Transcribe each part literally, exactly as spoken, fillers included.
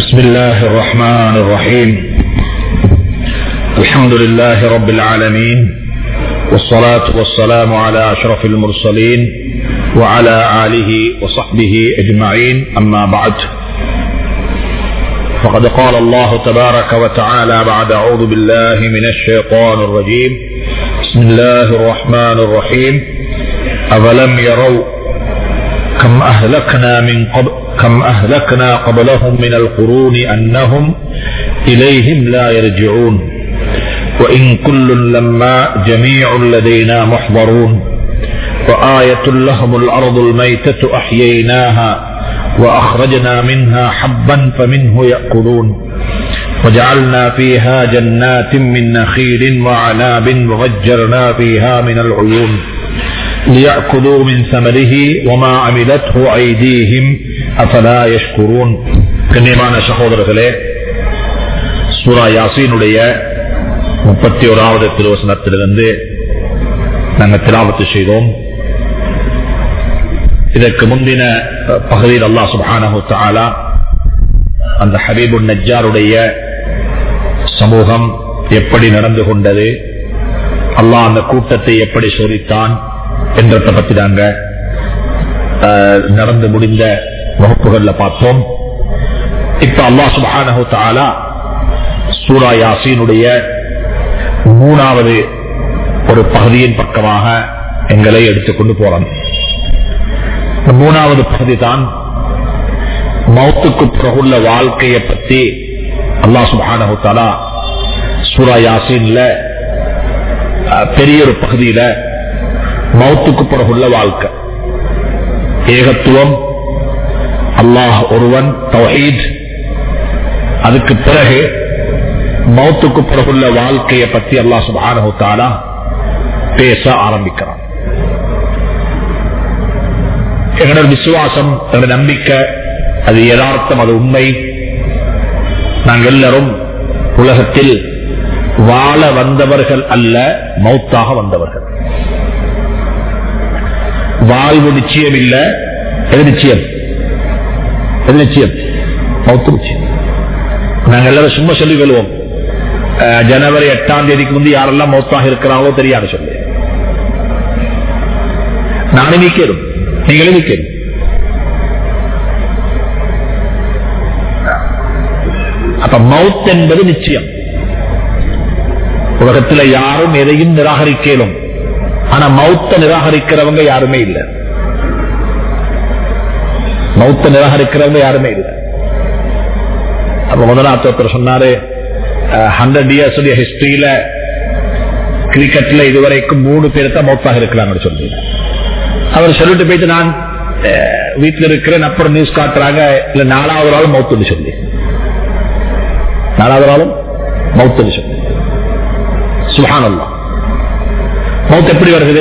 بسم الله الرحمن الرحيم. الحمد لله رب العالمين، والصلاة والسلام على أشرف المرسلين وعلى آله وصحبه أجمعين، أما بعد، فقد قال الله تبارك وتعالى بعد أعوذ بالله من الشيطان الرجيم. بسم الله الرحمن الرحيم. أولم يروا كم أهلكنا من قبل كم أهلكنا قبلهم من القرون أنهم إليهم لا يرجعون وإن كل لما جميع لدينا محضرون وآية لهم الأرض الميتة أحييناها وأخرجنا منها حبا فمنه يأكلون وجعلنا فيها جنات من نخيل وعناب وفجرنا فيها من العيون ليأكلوا من ثمره وما عملته أيديهم أفلا يشكرون. கண்ணியமான சகோதரர்களே, சூரா யாசீனுடைய முப்பத்தி ஓராவது திருவசனத்திலிருந்து நாங்கள் திலாவத்து செய்தோம். இதற்கு முந்தின பகுதியில் அல்லாஹ் சுப்ஹானஹு தஆலா அந்த ஹபீபுன் நஜ்ஜாருடைய சமூகம் எப்படி நடந்து கொண்டது, அல்லாஹ் அந்த கூட்டத்தை எப்படி சோதித்தான் என்றதை பற்றி நாங்க நடந்து முடிந்த வகுப்புகள்ல பார்த்தோம். இப்ப அல்லாஹ் சுப்ஹானஹு தஆலா சூரா யாசீனுடைய மூணாவது ஒரு பகுதியின் பக்கமாக எங்களை எடுத்துக்கொண்டு போறோம். மூணாவது பகுதி தான் மௌத்துக்கு பிறகுள்ள வாழ்க்கையை பற்றி அல்லாஹ் சுப்ஹானஹு தஆலா சூரா யாசீன்ல பெரிய ஒரு பகுதியில மௌத்துக்கு பிறகுள்ள வாழ்க்கை, ஏகத்துவம், அல்லாஹ் ஒருவன், தௌஹீத், அதுக்கு பிறகு மௌத்துக்கு பிறகுள்ள வாழ்க்கையை பற்றி அல்லாஹ் சுப்ஹானஹு தஆலா பேச ஆரம்பிக்கிறான். எங்களோட விசுவாசம், எங்களோட நம்பிக்கை, அது யதார்த்தம், அது உண்மை. நாங்கள் எல்லாரும் உலகத்தில் வாழ வந்தவர்கள் அல்ல, மௌத்தாக வந்தவர்கள். வாழ்வு நிச்சயம் இல்ல, எது நிச்சயம்? எது நிச்சயம்? மௌத்து நிச்சயம். நாங்கள் எல்லாரும் சும்மா சொல்லி கொள்வோம், ஜனவரி எட்டாம் தேதிக்கு முந்தைய யாரெல்லாம் மௌத்தாக இருக்கிறாங்களோ தெரியாது சொல்லு. நானும் நீக்கிறோம், நீங்களே நீக்கிறோம். அப்ப மௌத் என்பது நிச்சயம். உலகத்தில் யாரும் எதையும் நிராகரிக்கலும், ஆனா மௌத்த நிராகரிக்கிறவங்க யாருமே இல்லை. மௌத்த நிராகரிக்கிறவங்க யாருமே இல்லை. அப்ப முதலாவது சொன்னாரு, ஹண்ட்ரட் இயர்ஸ் ஹிஸ்டரியில கிரிக்கெட்ல இதுவரைக்கும் மூணு பேர் தான் மௌத்தாக இருக்கிறாங்கன்னு சொல்லி அவர் சொல்லிட்டு போயிட்டு, நான் வீட்டில் இருக்கிறேன், அப்புறம் நியூஸ் காட்டுறாங்க, இல்ல நாலாவது நாளும் மௌத்துன்னு சொல்லி, நாலாவது நாளும் மௌத்துன்னு சொல்லி. சுப்ஹானல்லாஹ். மௌத் எப்படி வருகிறது?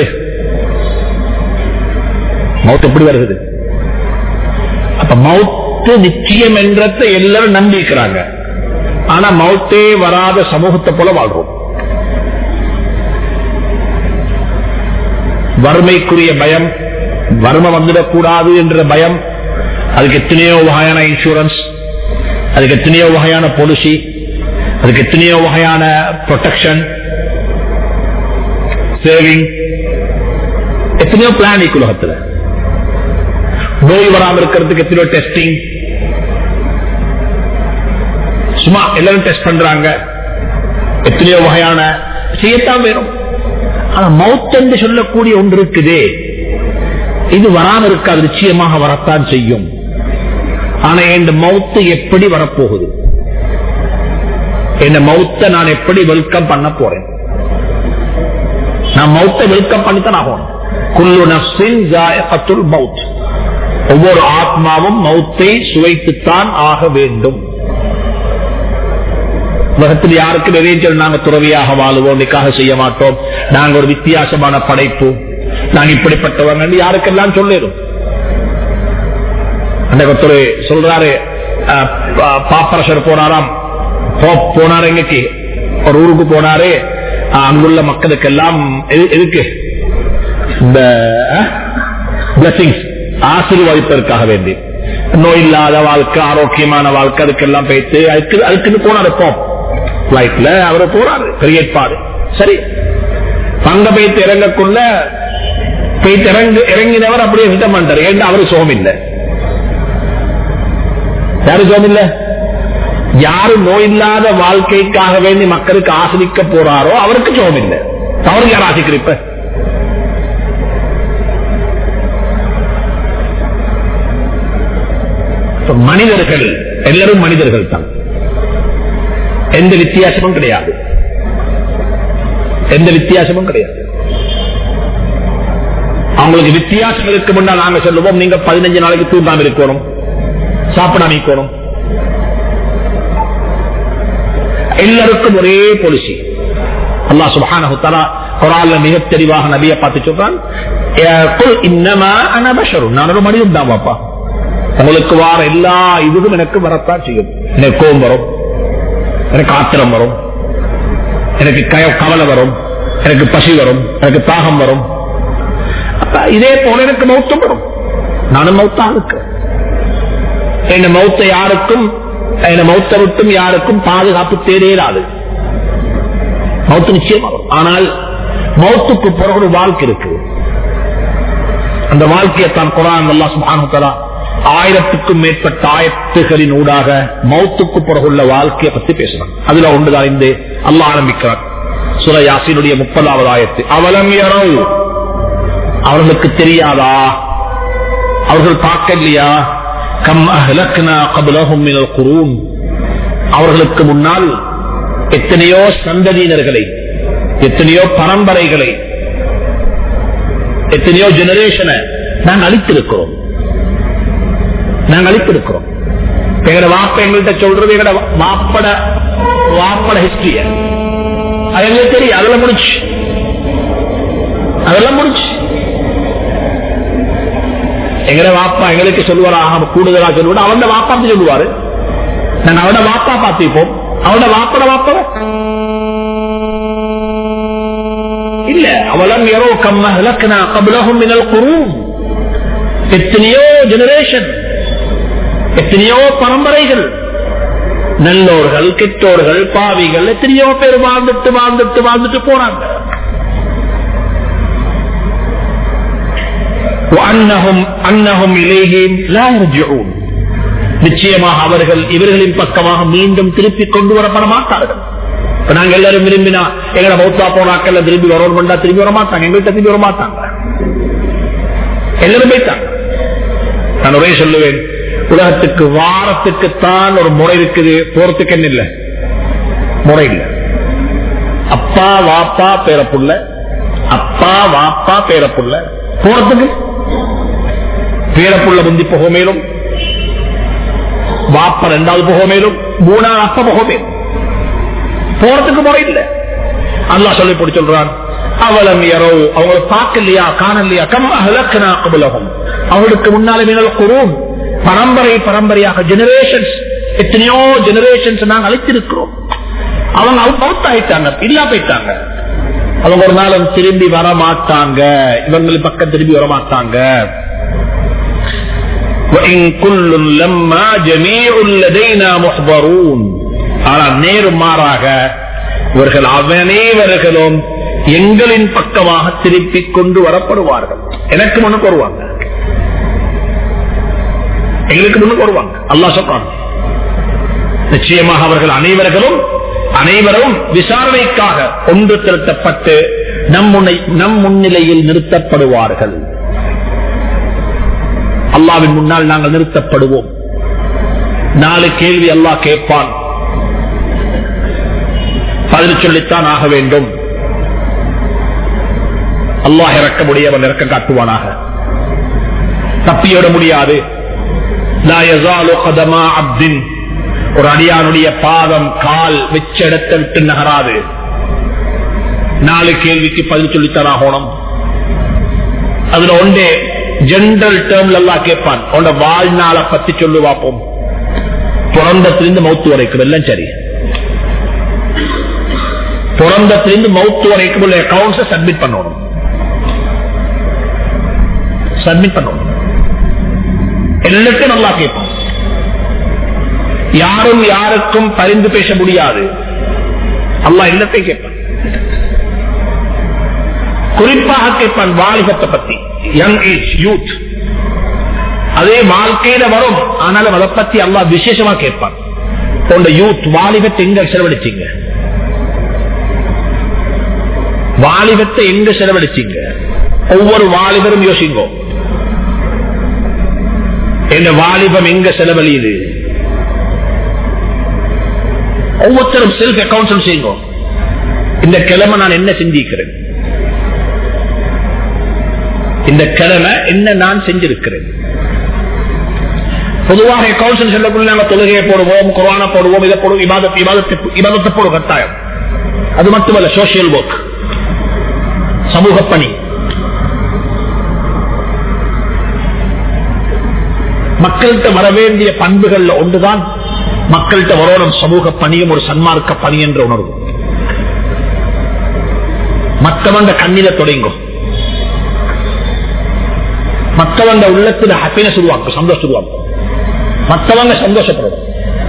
மௌத் எப்படி வருகிறது? அப்ப மௌத்து நிச்சயம் என்றதை எல்லாரும் நம்பிக்கிறாங்க, ஆனா மௌத்தே வராத சமூகத்தை போல வாழ்றோம். வறுமைக்குரிய பயம், வறுமை வந்துடக்கூடாது என்ற பயம், அதுக்கு எத்தனையோ வகையான இன்சூரன்ஸ், அதுக்கு எத்தனையோ வகையான பாலிசி, அதுக்கு எத்தனையோ வகையான ப்ரொடெக்ஷன், சேவிங், எத்தனையோ பிளான் உலகத்தில். நோய் வராமல் இருக்கிறதுக்கு எத்தனையோ டெஸ்டிங், சும்மா எல்லாரும் டெஸ்ட் பண்றாங்க, எத்தனையோ வகையான செய்யத்தான் வேணும். ஆனா மௌத் என்று சொல்லக்கூடிய ஒன்று இருக்குதே, இது வராமல் இருக்காது, நிச்சயமாக வரத்தான் செய்யும். ஆனா இந்த மௌத்து எப்படி வரப்போகுது, இந்த மௌத்தை நான் எப்படி வெல்கம் பண்ண போறேன்? நான் மௌத்தை வெல்கம் பண்ணித்தான் ஆகணும். குல்லு நஃப்ஸின் ஸாயிகத்துல் மௌத், ஒவ்வொரு ஆத்மாவும் மௌத்தை சுவைத்துத்தான் ஆக வேண்டும். உலகத்தில் யாருக்கு நிறைய நாங்க துறவியாக வாழுவோம், நிக்காக செய்ய மாட்டோம், நாங்க ஒரு வித்தியாசமான படைப்பு, நாங்க இப்படிப்பட்டவங்க யாருக்கெல்லாம் சொல்லிடும். அந்த சொல்றாரு, பாப்பரசர் போனாராம், போனாரு, எங்கக்கு ஒரு ஊருக்கு போனாரு, அங்குள்ள மக்களுக்கெல்லாம் எதுக்கு இந்த பிளஸிங்ஸ் ஆசீர்வாதிப்பதற்காக வேண்டி நோய் இல்லாத வாழ்க்கை, ஆரோக்கியமான வாழ்க்கை, அதுக்கெல்லாம் போயிட்டு அதுக்கு அதுக்குன்னு போனாரு போம் பிளைட்ல அவரு போறாரு பெரிய ஏற்பாடு. சரி, அங்க போயிட்டு இறங்கக்குள்ள போயிட்டு இறங்கு இறங்கினவர் அப்படியே விட்ட மாட்டாரு. ஏன்னா அவரு சோகம் இல்லை. யாரு சோகம் இல்ல? யாரு நோய் இல்லாத வாழ்க்கைக்காக வேண்டி மக்களுக்கு ஆசிரிக்க போறாரோ அவருக்கு சோகம் இல்லை. அவருக்கு யார் ஆசிக்கிறப்ப? மனிதர்கள் எல்லாரும் மனிதர்கள் தான், எந்த வித்தியாசமும் கிடையாது, எந்த வித்தியாசமும் கிடையாது. அவங்களுக்கு வித்தியாசம் இருக்கு முன்னால் நாங்க சொல்லுவோம், நீங்க பதினஞ்சு நாளைக்கு தூங்காம இருக்கணும், சாப்பிடாம இருக்கணும். எல்லாருக்கும் ஒரே பாலிசி. அல்லாஹ் சுப்ஹானஹு வ தஆலா குர்ஆன்ல மிக தெளிவாக நபியை பார்த்து சொல்றான், குல் இன்னமா அன பஷருன், நான் ஒரு மனிதன் தான் பாப்பா. உங்களுக்கு வார எல்லா இதுவும் எனக்கு வரத்தான் செய்யும். எனக்கு கோபம் வரும், எனக்கு ஆத்திரம் வரும், எனக்கு கவலை வரும், எனக்கு பசி வரும், எனக்கு தாகம் வரும். இதே போல எனக்கு மௌத்தம் வரும். நானும் மௌத்தாக இருக்கிறேன். என்ன மௌத்த யாருக்கும் என்ன மௌத்த விட்டும் யாருக்கும் பாதுகாப்பு தேவையில்லாது. மௌத்து நிச்சயம் வரும். ஆனால் மௌத்துக்கு பிறகு ஒரு வாழ்க்கை இருக்கு. அந்த வாழ்க்கையை தான் குர்ஆன் அல்லாஹ் சுப்ஹானஹு வ தஆலா ஆயிரத்துக்கும் மேற்பட்ட ஆயத்துகளின் ஊடாக மௌத்துக்கு பிறகுள்ள வாழ்க்கையை பற்றி பேசுறான். அதுல ஒன்றுதான் இந்த அல்லாஹ் ஆரம்பிக்கிறான். சூரா யாசீனுடைய முப்பதாவது ஆயத்து. அவலம் யரௌ, அவர்களுக்கு தெரியாதா, அவர்கள் பார்க்கலையா, கம் அஹ்லக்னா கப்லஹும் மினல் குரூன், அவர்களுக்கு முன்னால் எத்தனையோ சந்ததியினர்களை, எத்தனையோ பரம்பரைகளை, எத்தனையோ ஜெனரேஷனை நாங்கள் அழித்திருக்கிறோம். நாங்கள் அழித்திருக்கிறோம். எங்களோட வாப்ப எங்கள்கிட்ட சொல்றது எங்களோட வாப்பட வாப்பட ஹிஸ்டரிய அது எங்களுக்கு தெரியும். அதெல்லாம் முடிச்சு அதெல்லாம் முடிச்சு எங்கட வாப்பா எங்களுக்கு சொல்லுவாராக, கூடுதலா சொல்லுவாரு. அவனோட வாப்பா சொல்லுவாரு, நான் அவனோட வாப்பா பார்த்திப்போம். அவனோட வாப்பட வாப்ப இல்ல. அவலம் யரோ கம் அஹ்லக்னா கப்லஹும் மினல் குரூன், எத்தனையோ ஜெனரேஷன், எத்தனையோ பரம்பரைகள், நல்லோர்கள் கெட்டோர்கள் பாவிகள் எத்தனையோ பேர் வாழ்ந்துட்டு வாழ்ந்துட்டு வாழ்ந்துட்டு போறாங்க. நிச்சயமாக அவர்கள் இவர்களின் பக்கமாக மீண்டும் திருப்பி கொண்டு வரப்பட மாட்டார்கள். நாங்க எல்லாரும் விரும்பினா எங்களை மௌத்தா போனாக்கள் திரும்பி வரணும், திரும்பி வர மாட்டாங்க, எங்கள்கிட்ட திரும்பி வர மாட்டாங்க. எல்லாரும் போயிட்டாங்க. நான் ஒரே சொல்லுவேன், உலகத்துக்கு வாரத்துக்குத்தான் ஒரு முறை இருக்குது, போறதுக்கு என்ன இல்லை முறை இல்லை. அப்பா வாப்பா பேரப்புள்ள, அப்பா வாப்பா பேரப்புள்ள, போறதுக்கு பேரப்புள்ள முந்தி போக மேலும், வாப்பா ரெண்டாவது போக மேலும், மூணாவது அப்பா போக மேலும், போறதுக்கு முறை இல்லை. அல்லாஹ் சொல்லி போட்டு சொல்றான், அவலம் யரோ, அவங்களை பார்க்கலையா காணலையா, கம் அஹ்லக்னா கப்லஹும், அவங்களுக்கு முன்னாலே மினல் குரூன், பரம்பரை பரம்பரையாக ஜெனரேஷன்ஸ், எத்தனையோ ஜெனரேஷன்ஸ் நாங்கள் அழைத்திருக்கிறோம். அவங்க மௌத்தாயிட்டாங்க, இல்லா போயிட்டாங்க. அவங்க ஒரு நாளும் திரும்பி வர மாட்டாங்க, இவங்களை பக்கம் திரும்பி வர மாட்டாங்க. ஆனால் நேரும் மாறாக இவர்கள் அனைவர்களும் எங்களின் பக்கமாக திருப்பி கொண்டு வரப்படுவார்கள். எனக்கு முன்னுக்கு வருவாங்க, எங்களுக்கு முன்னுக்கு வருவாங்க. அல்லாஹ் சொல்றான், நிச்சயமாக அவர்கள் அனைவர்களும் அனைவரும் விசாரணைக்காக ஒன்று திரட்டப்பட்டு நம் நம் முன்னிலையில் நிறுத்தப்படுவார்கள். அல்லாஹ்வின் முன்னால் நாங்கள் நிறுத்தப்படுவோம். நாலு கேள்வி அல்லாஹ் கேட்பான், பதில் சொல்லித்தான் ஆக வேண்டும். அல்லாஹ் இறக்க முடியவன் இறக்க காட்டுவானாக, தப்பியோட முடியாது. லா யஸாலு கதமா அப்தின், ஒரு அடியானுடைய பாதம் கால் வெச்ச இடத்தை விட்டு நகராது. நாலு கேள்விக்கு பதில் சொல்லித்தான் ஆகணும். அதுல ஒன்றே ஜெனரல் டேர்ம்ல எல்லாம் கேட்பான், உன்னோட வாழ்நாளை பத்தி சொல்லு பார்ப்போம். பிறந்தத்திலிருந்து மௌத்து வரைக்கும் எல்லாம் சரி, பிறந்தத்திலிருந்து மௌத்து வரைக்கும் உள்ள அக்கவுண்ட்ஸ் சப்மிட் பண்ணணும். சப்மிட் பண்ணணும். எல்லாத்தையும் நல்லா கேட்பான். யாரும் யாருக்கும் பரிந்து பேச முடியாது. அல்லாஹ் எல்லாத்தையும் கேட்பான். குறிப்பாக கேட்பான் வாலிபத்தை பத்தி, யங் ஏஜ், யூத். அதே வாழ்க்கையில வரும், ஆனாலும் அதை பத்தி அல்லாஹ் விசேஷமா கேட்பான். உங்க யூத் வாலிபத்தை எங்க செலவழிச்சீங்க, வாலிபத்தை எங்க செலவழிச்சீங்க? ஒவ்வொரு வாலிபரும் யோசிங்கோ, எங்க வாலிபம் எங்க செலவழியுது? ஒவ்வொருத்தரும் செல்ஃப் அக்கவுண்ட் செய்யுங்க. இந்த கிழமை நான் என்ன செஞ்சிருக்கிறேன், இந்த கிழமை என்ன நான் செஞ்சிருக்கிறேன். பொதுவாக அக்கவுண்ட் சொல்லக்குள்ள நாங்கள் தொழுகையை போடுவோம், குர்ஆனை போடுவோம், இதை போடுவோம், இபாதத் இபாதத்தை போடுவோம் கட்டாயம். அது மட்டுமல்ல, சோசியல் ஒர்க், சமூக பணி. மக்கள்கிட்ட வர வேண்டிய பண்புகள்ல ஒன்றுதான் மக்கள்கிட்ட வரணும் சமூக பணியும் ஒரு சன்மார்க்க பணி என்ற உணர்வு. மற்றவங்க கண்ணில தொடங்கும், மற்றவங்க உள்ளத்துல ஹாப்பினஸ் உருவாக்கும், சந்தோஷம் உருவாக்கும். மற்றவங்க சந்தோஷப்படும்,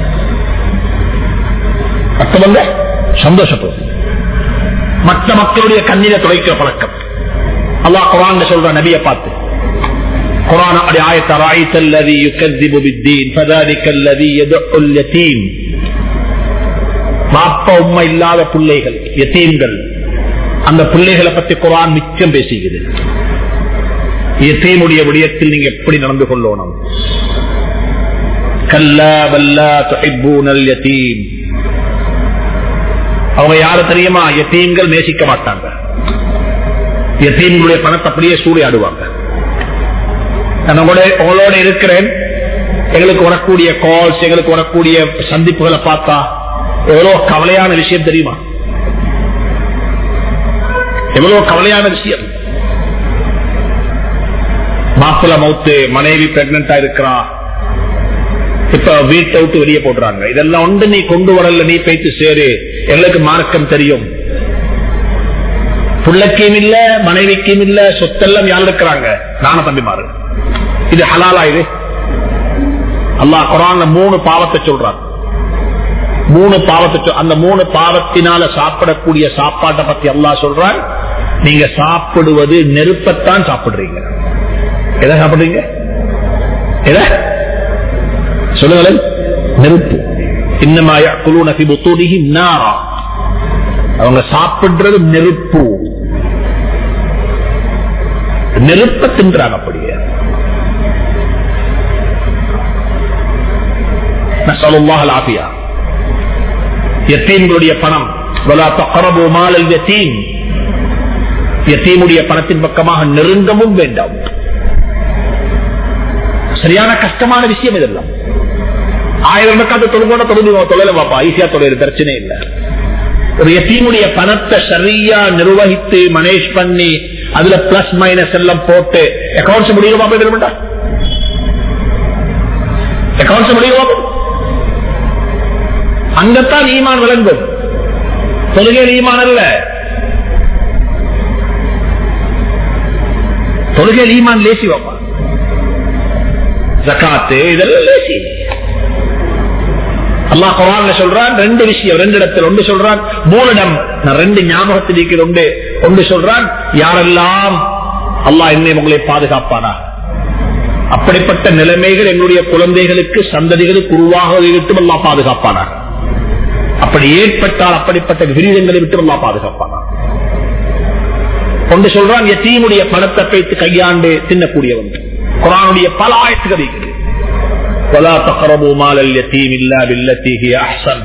மற்றவங்க சந்தோஷப்படும். மற்ற மக்களுடைய கண்ணில துடைக்கிற பழக்கம். அல்லாஹ் குர்ஆன்ல சொல்ற நபியை பார்த்து, குர்ஆன் அப்படி ஆயத்த ராயித்தல்லதி யுகذிபு பித்தீன் ஃபதாலிகல்லதி யதுல் யதீம். பாப்பா உம்மா இல்லாத பிள்ளைகள், யதீம்கள், அந்த பிள்ளைகளை பத்தி குர்ஆன் நிச்சயம் பேசுகிறது. யதீமுடைய விடயத்தில் நீங்க எப்படி நடந்து கொள்ளணும்? கல்லா வல்லா துஹிப்பூனல் யதீம். அவங்க யாரு தெரியுமா? யதீம்கள் நேசிக்க மாட்டாங்க. யதீம்களுடைய பணத்தை அப்படியே சூறையாடுவாங்க. நான் உங்களோட இருக்கிறேன், எங்களுக்கு வரக்கூடிய கால்ஸ், எங்களுக்கு வரக்கூடிய சந்திப்புகளை பார்த்தா எவ்வளவு கவலையான விஷயம் தெரியுமா? எவ்வளவு கவலையான விஷயம். மாப்பிள்ள மௌத்து, மனைவி பிரெக்னண்டா இருக்கிறா, இப்ப வீட்டை விட்டு வெளியே போடுறாங்க. இதெல்லாம் ஒன்று நீ கொண்டு வரல, நீ பேச்சு சேரு, எங்களுக்கு மார்க்கம் தெரியும். புள்ளக்கையும் இல்ல, மனைவிக்கும் இல்ல, சொத்தெல்லாம் யார் இருக்கிறாங்க? நானும் தம்பி மாறு. இது ஹலாலா? இது அல்லாஹ் குர்ஆன்ல மூணு பாவத்தை சொல்றான். மூணு பாவத்தை, அந்த மூணு பாவத்தினால சாப்பிடக்கூடிய சாப்பாட்டை பத்தி அல்லாஹ் சொல்றான். நீங்க சாப்பிடுவது நெருப்பத்தான் சாப்பிடுறீங்க. எதை சாப்பிடுறீங்க? எதை சொல்லுங்களேன்? நெருப்பு. இன்னமா يأكلون في بطونهم نارا. அவங்க சாப்பிடுறது நெருப்பு, நெருப்ப தின்றாங்க. அப்படியே நஸலுல்லாஹ் அல்-ஆஃபியா. யதீம்களுடைய பணம், வலா தக்ரபு மால் அல்-யதீம், யதீமுடைய பணத்தின் பக்கமாக நெருங்கவும் வேண்டாம். சரியான கஷ்டமான விஷயம் இதெல்லாம். ஆயிரம் ரக்காத்து தொழுகோட தொழுது தொழில பாப்பா, ஈஸியா தொழில், பிரச்சனை இல்லை. ஒரு யதீமுடைய பணத்தை சரியா நிர்வகித்து மேனேஜ் பண்ணி அதுல பிளஸ் மைனஸ் எல்லாம் போட்டு அக்கௌண்ட்ஸ் முடியுமா? போயிட்டு அக்கௌண்ட்ஸ் முடியுமா? அங்கத்தான் ஈமான் விளங்கும். தொழுகை ஈமான் அல்ல, தொழுகை ஈமான் லேசி வாப்பா. ஜகாத்து இதெல்லாம் லேசி. அல்லாஹ் குர்ஆன்ல சொல்றான் ரெண்டு விஷயம், ரெண்டு இடத்துல. ஒன்று சொல்றான், மூணு இடம் நான் ரெண்டு ஞாபகத்தில் இருக்கிற ஒன்று ஒன்று சொல்றான், யாரெல்லாம் அல்லாஹ் என்னை உங்களை பாதுகாப்பானா, அப்படிப்பட்ட நிலைமைகள் எங்களுடைய குழந்தைகளுக்கு சந்ததிகளுக்கு உருவாக விட்டு அல்லாஹ் பாதுகாப்பானா, அப்படி ஏற்பட்டால் அப்படிப்பட்ட விரீதங்களை விட்டு அல்லாஹ் பாதுகாப்பானா. ஒன்று சொல்றான், யதீமுடைய பணத்தை வைத்து கையாண்டு தின்னக்கூடியவன். குர்ஆனுடைய பல ஆயத்துகள் இருக்கிறது. ولا تقربوا مال اليتيم الا بالتي هي احسن.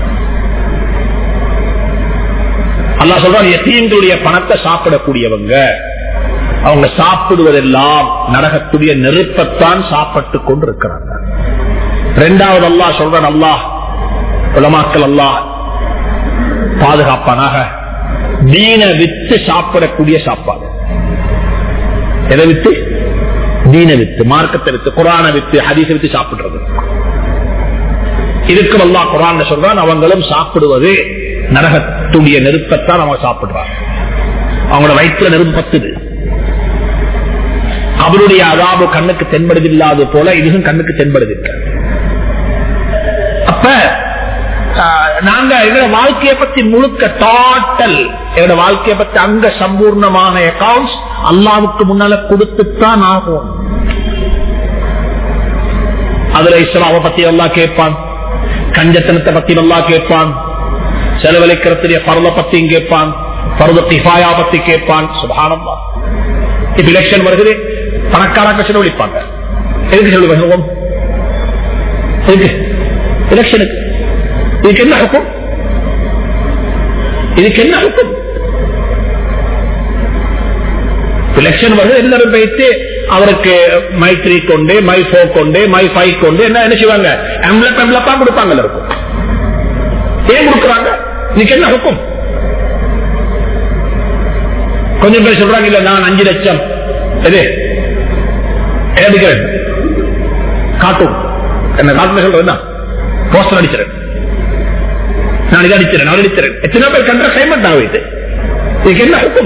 அல்லாஹ் சொல்றான், யதீம்களுடைய பணத்தை சாப்பிடக்கூடியவங்க, அவங்க சாப்பிடுவதெல்லாம் நரகத்துடைய நெருப்பத்தான் சாப்பிட்டு கொண்டிருக்கிறாங்க. இரண்டாவது அல்லாஹ் சொல்றான், அல்லாஹ் உலமாக்கள் அல்லாஹ் பாதுகாப்பானாக, தீன வித்து சாப்பிடக்கூடிய சாப்பாடு. எதை வித்து? தீன வித்து, மார்க்கத்தை வித்து, குர்ஆனை வித்து, ஹதீஸை வித்து சாப்பிடுறது. இதுக்கு அல்லாஹ் குர்ஆன்ல சொல்றான், அவங்களும் சாப்பிடுவது நரகத்துடைய நெருப்பத்தான் அவங்க சாப்பிடுறாங்க. அவங்களோட வயிற்றுல நெருப்பு பத்துது. அவருடைய அதாபு கண்ணுக்கு தென்படுதில்லாத போல இதுவும் கண்ணுக்கு தென்படுதில்லை. அப்ப நாங்க எங்களோட வாழ்க்கையை பத்தி முழுக்க டோட்டல் எங்களோட வாழ்க்கையை பத்தி அங்க சம்பூர்ணமான அக்கவுண்ட்ஸ் அல்லாவுக்கு முன்னால கொடுத்துத்தான் ஆகும். அதுல இஸ்லாம பத்தி எல்லாம் கேட்பான், கஞ்சத்தனத்தை பத்தி எல்லாம் கேட்பான், செலவழிக்கிறதுடைய பருவ பத்தியும் கேட்பான், பருவ கிஃபாயா பத்தி கேட்பான். சுப்ஹானல்லாஹ். இப்ப எலெக்ஷன் வருகிறது, பணக்காரங்க செலவழிப்பாங்க. எதுக்கு செலவழிப்பாங்க? எலெக்ஷனுக்கு. இதுக்கு என்ன இருக்கும்? இதுக்கு என்ன இருக்கும்? எலெக்ஷன் வருது, எல்லாரும் வைத்து அவருக்கு மை த்ரீ கொண்டு மை போர் கொண்டு மை ஃபைவ் கொண்டு என்ன என்ன செய்வாங்க? எம்லப் எம்லப்பா கொடுப்பாங்க. இருக்கும். ஏன் கொடுக்குறாங்க? இதுக்கு என்ன இருக்கும்? கொஞ்சம் பேர் சொல்றாங்க, இல்ல நான் அஞ்சு லட்சம் எது எடுக்கிறேன், காட்டும் என்ன காட்டு சொல்றேன், போஸ்டர் அடிச்சிடறேன், நான் இதை அடிச்சிடறேன், நான் அடிச்சிடறேன். எத்தனை பேர் கண்ட சைமெண்ட் ஆகுது. இதுக்கு என்ன இருக்கும்?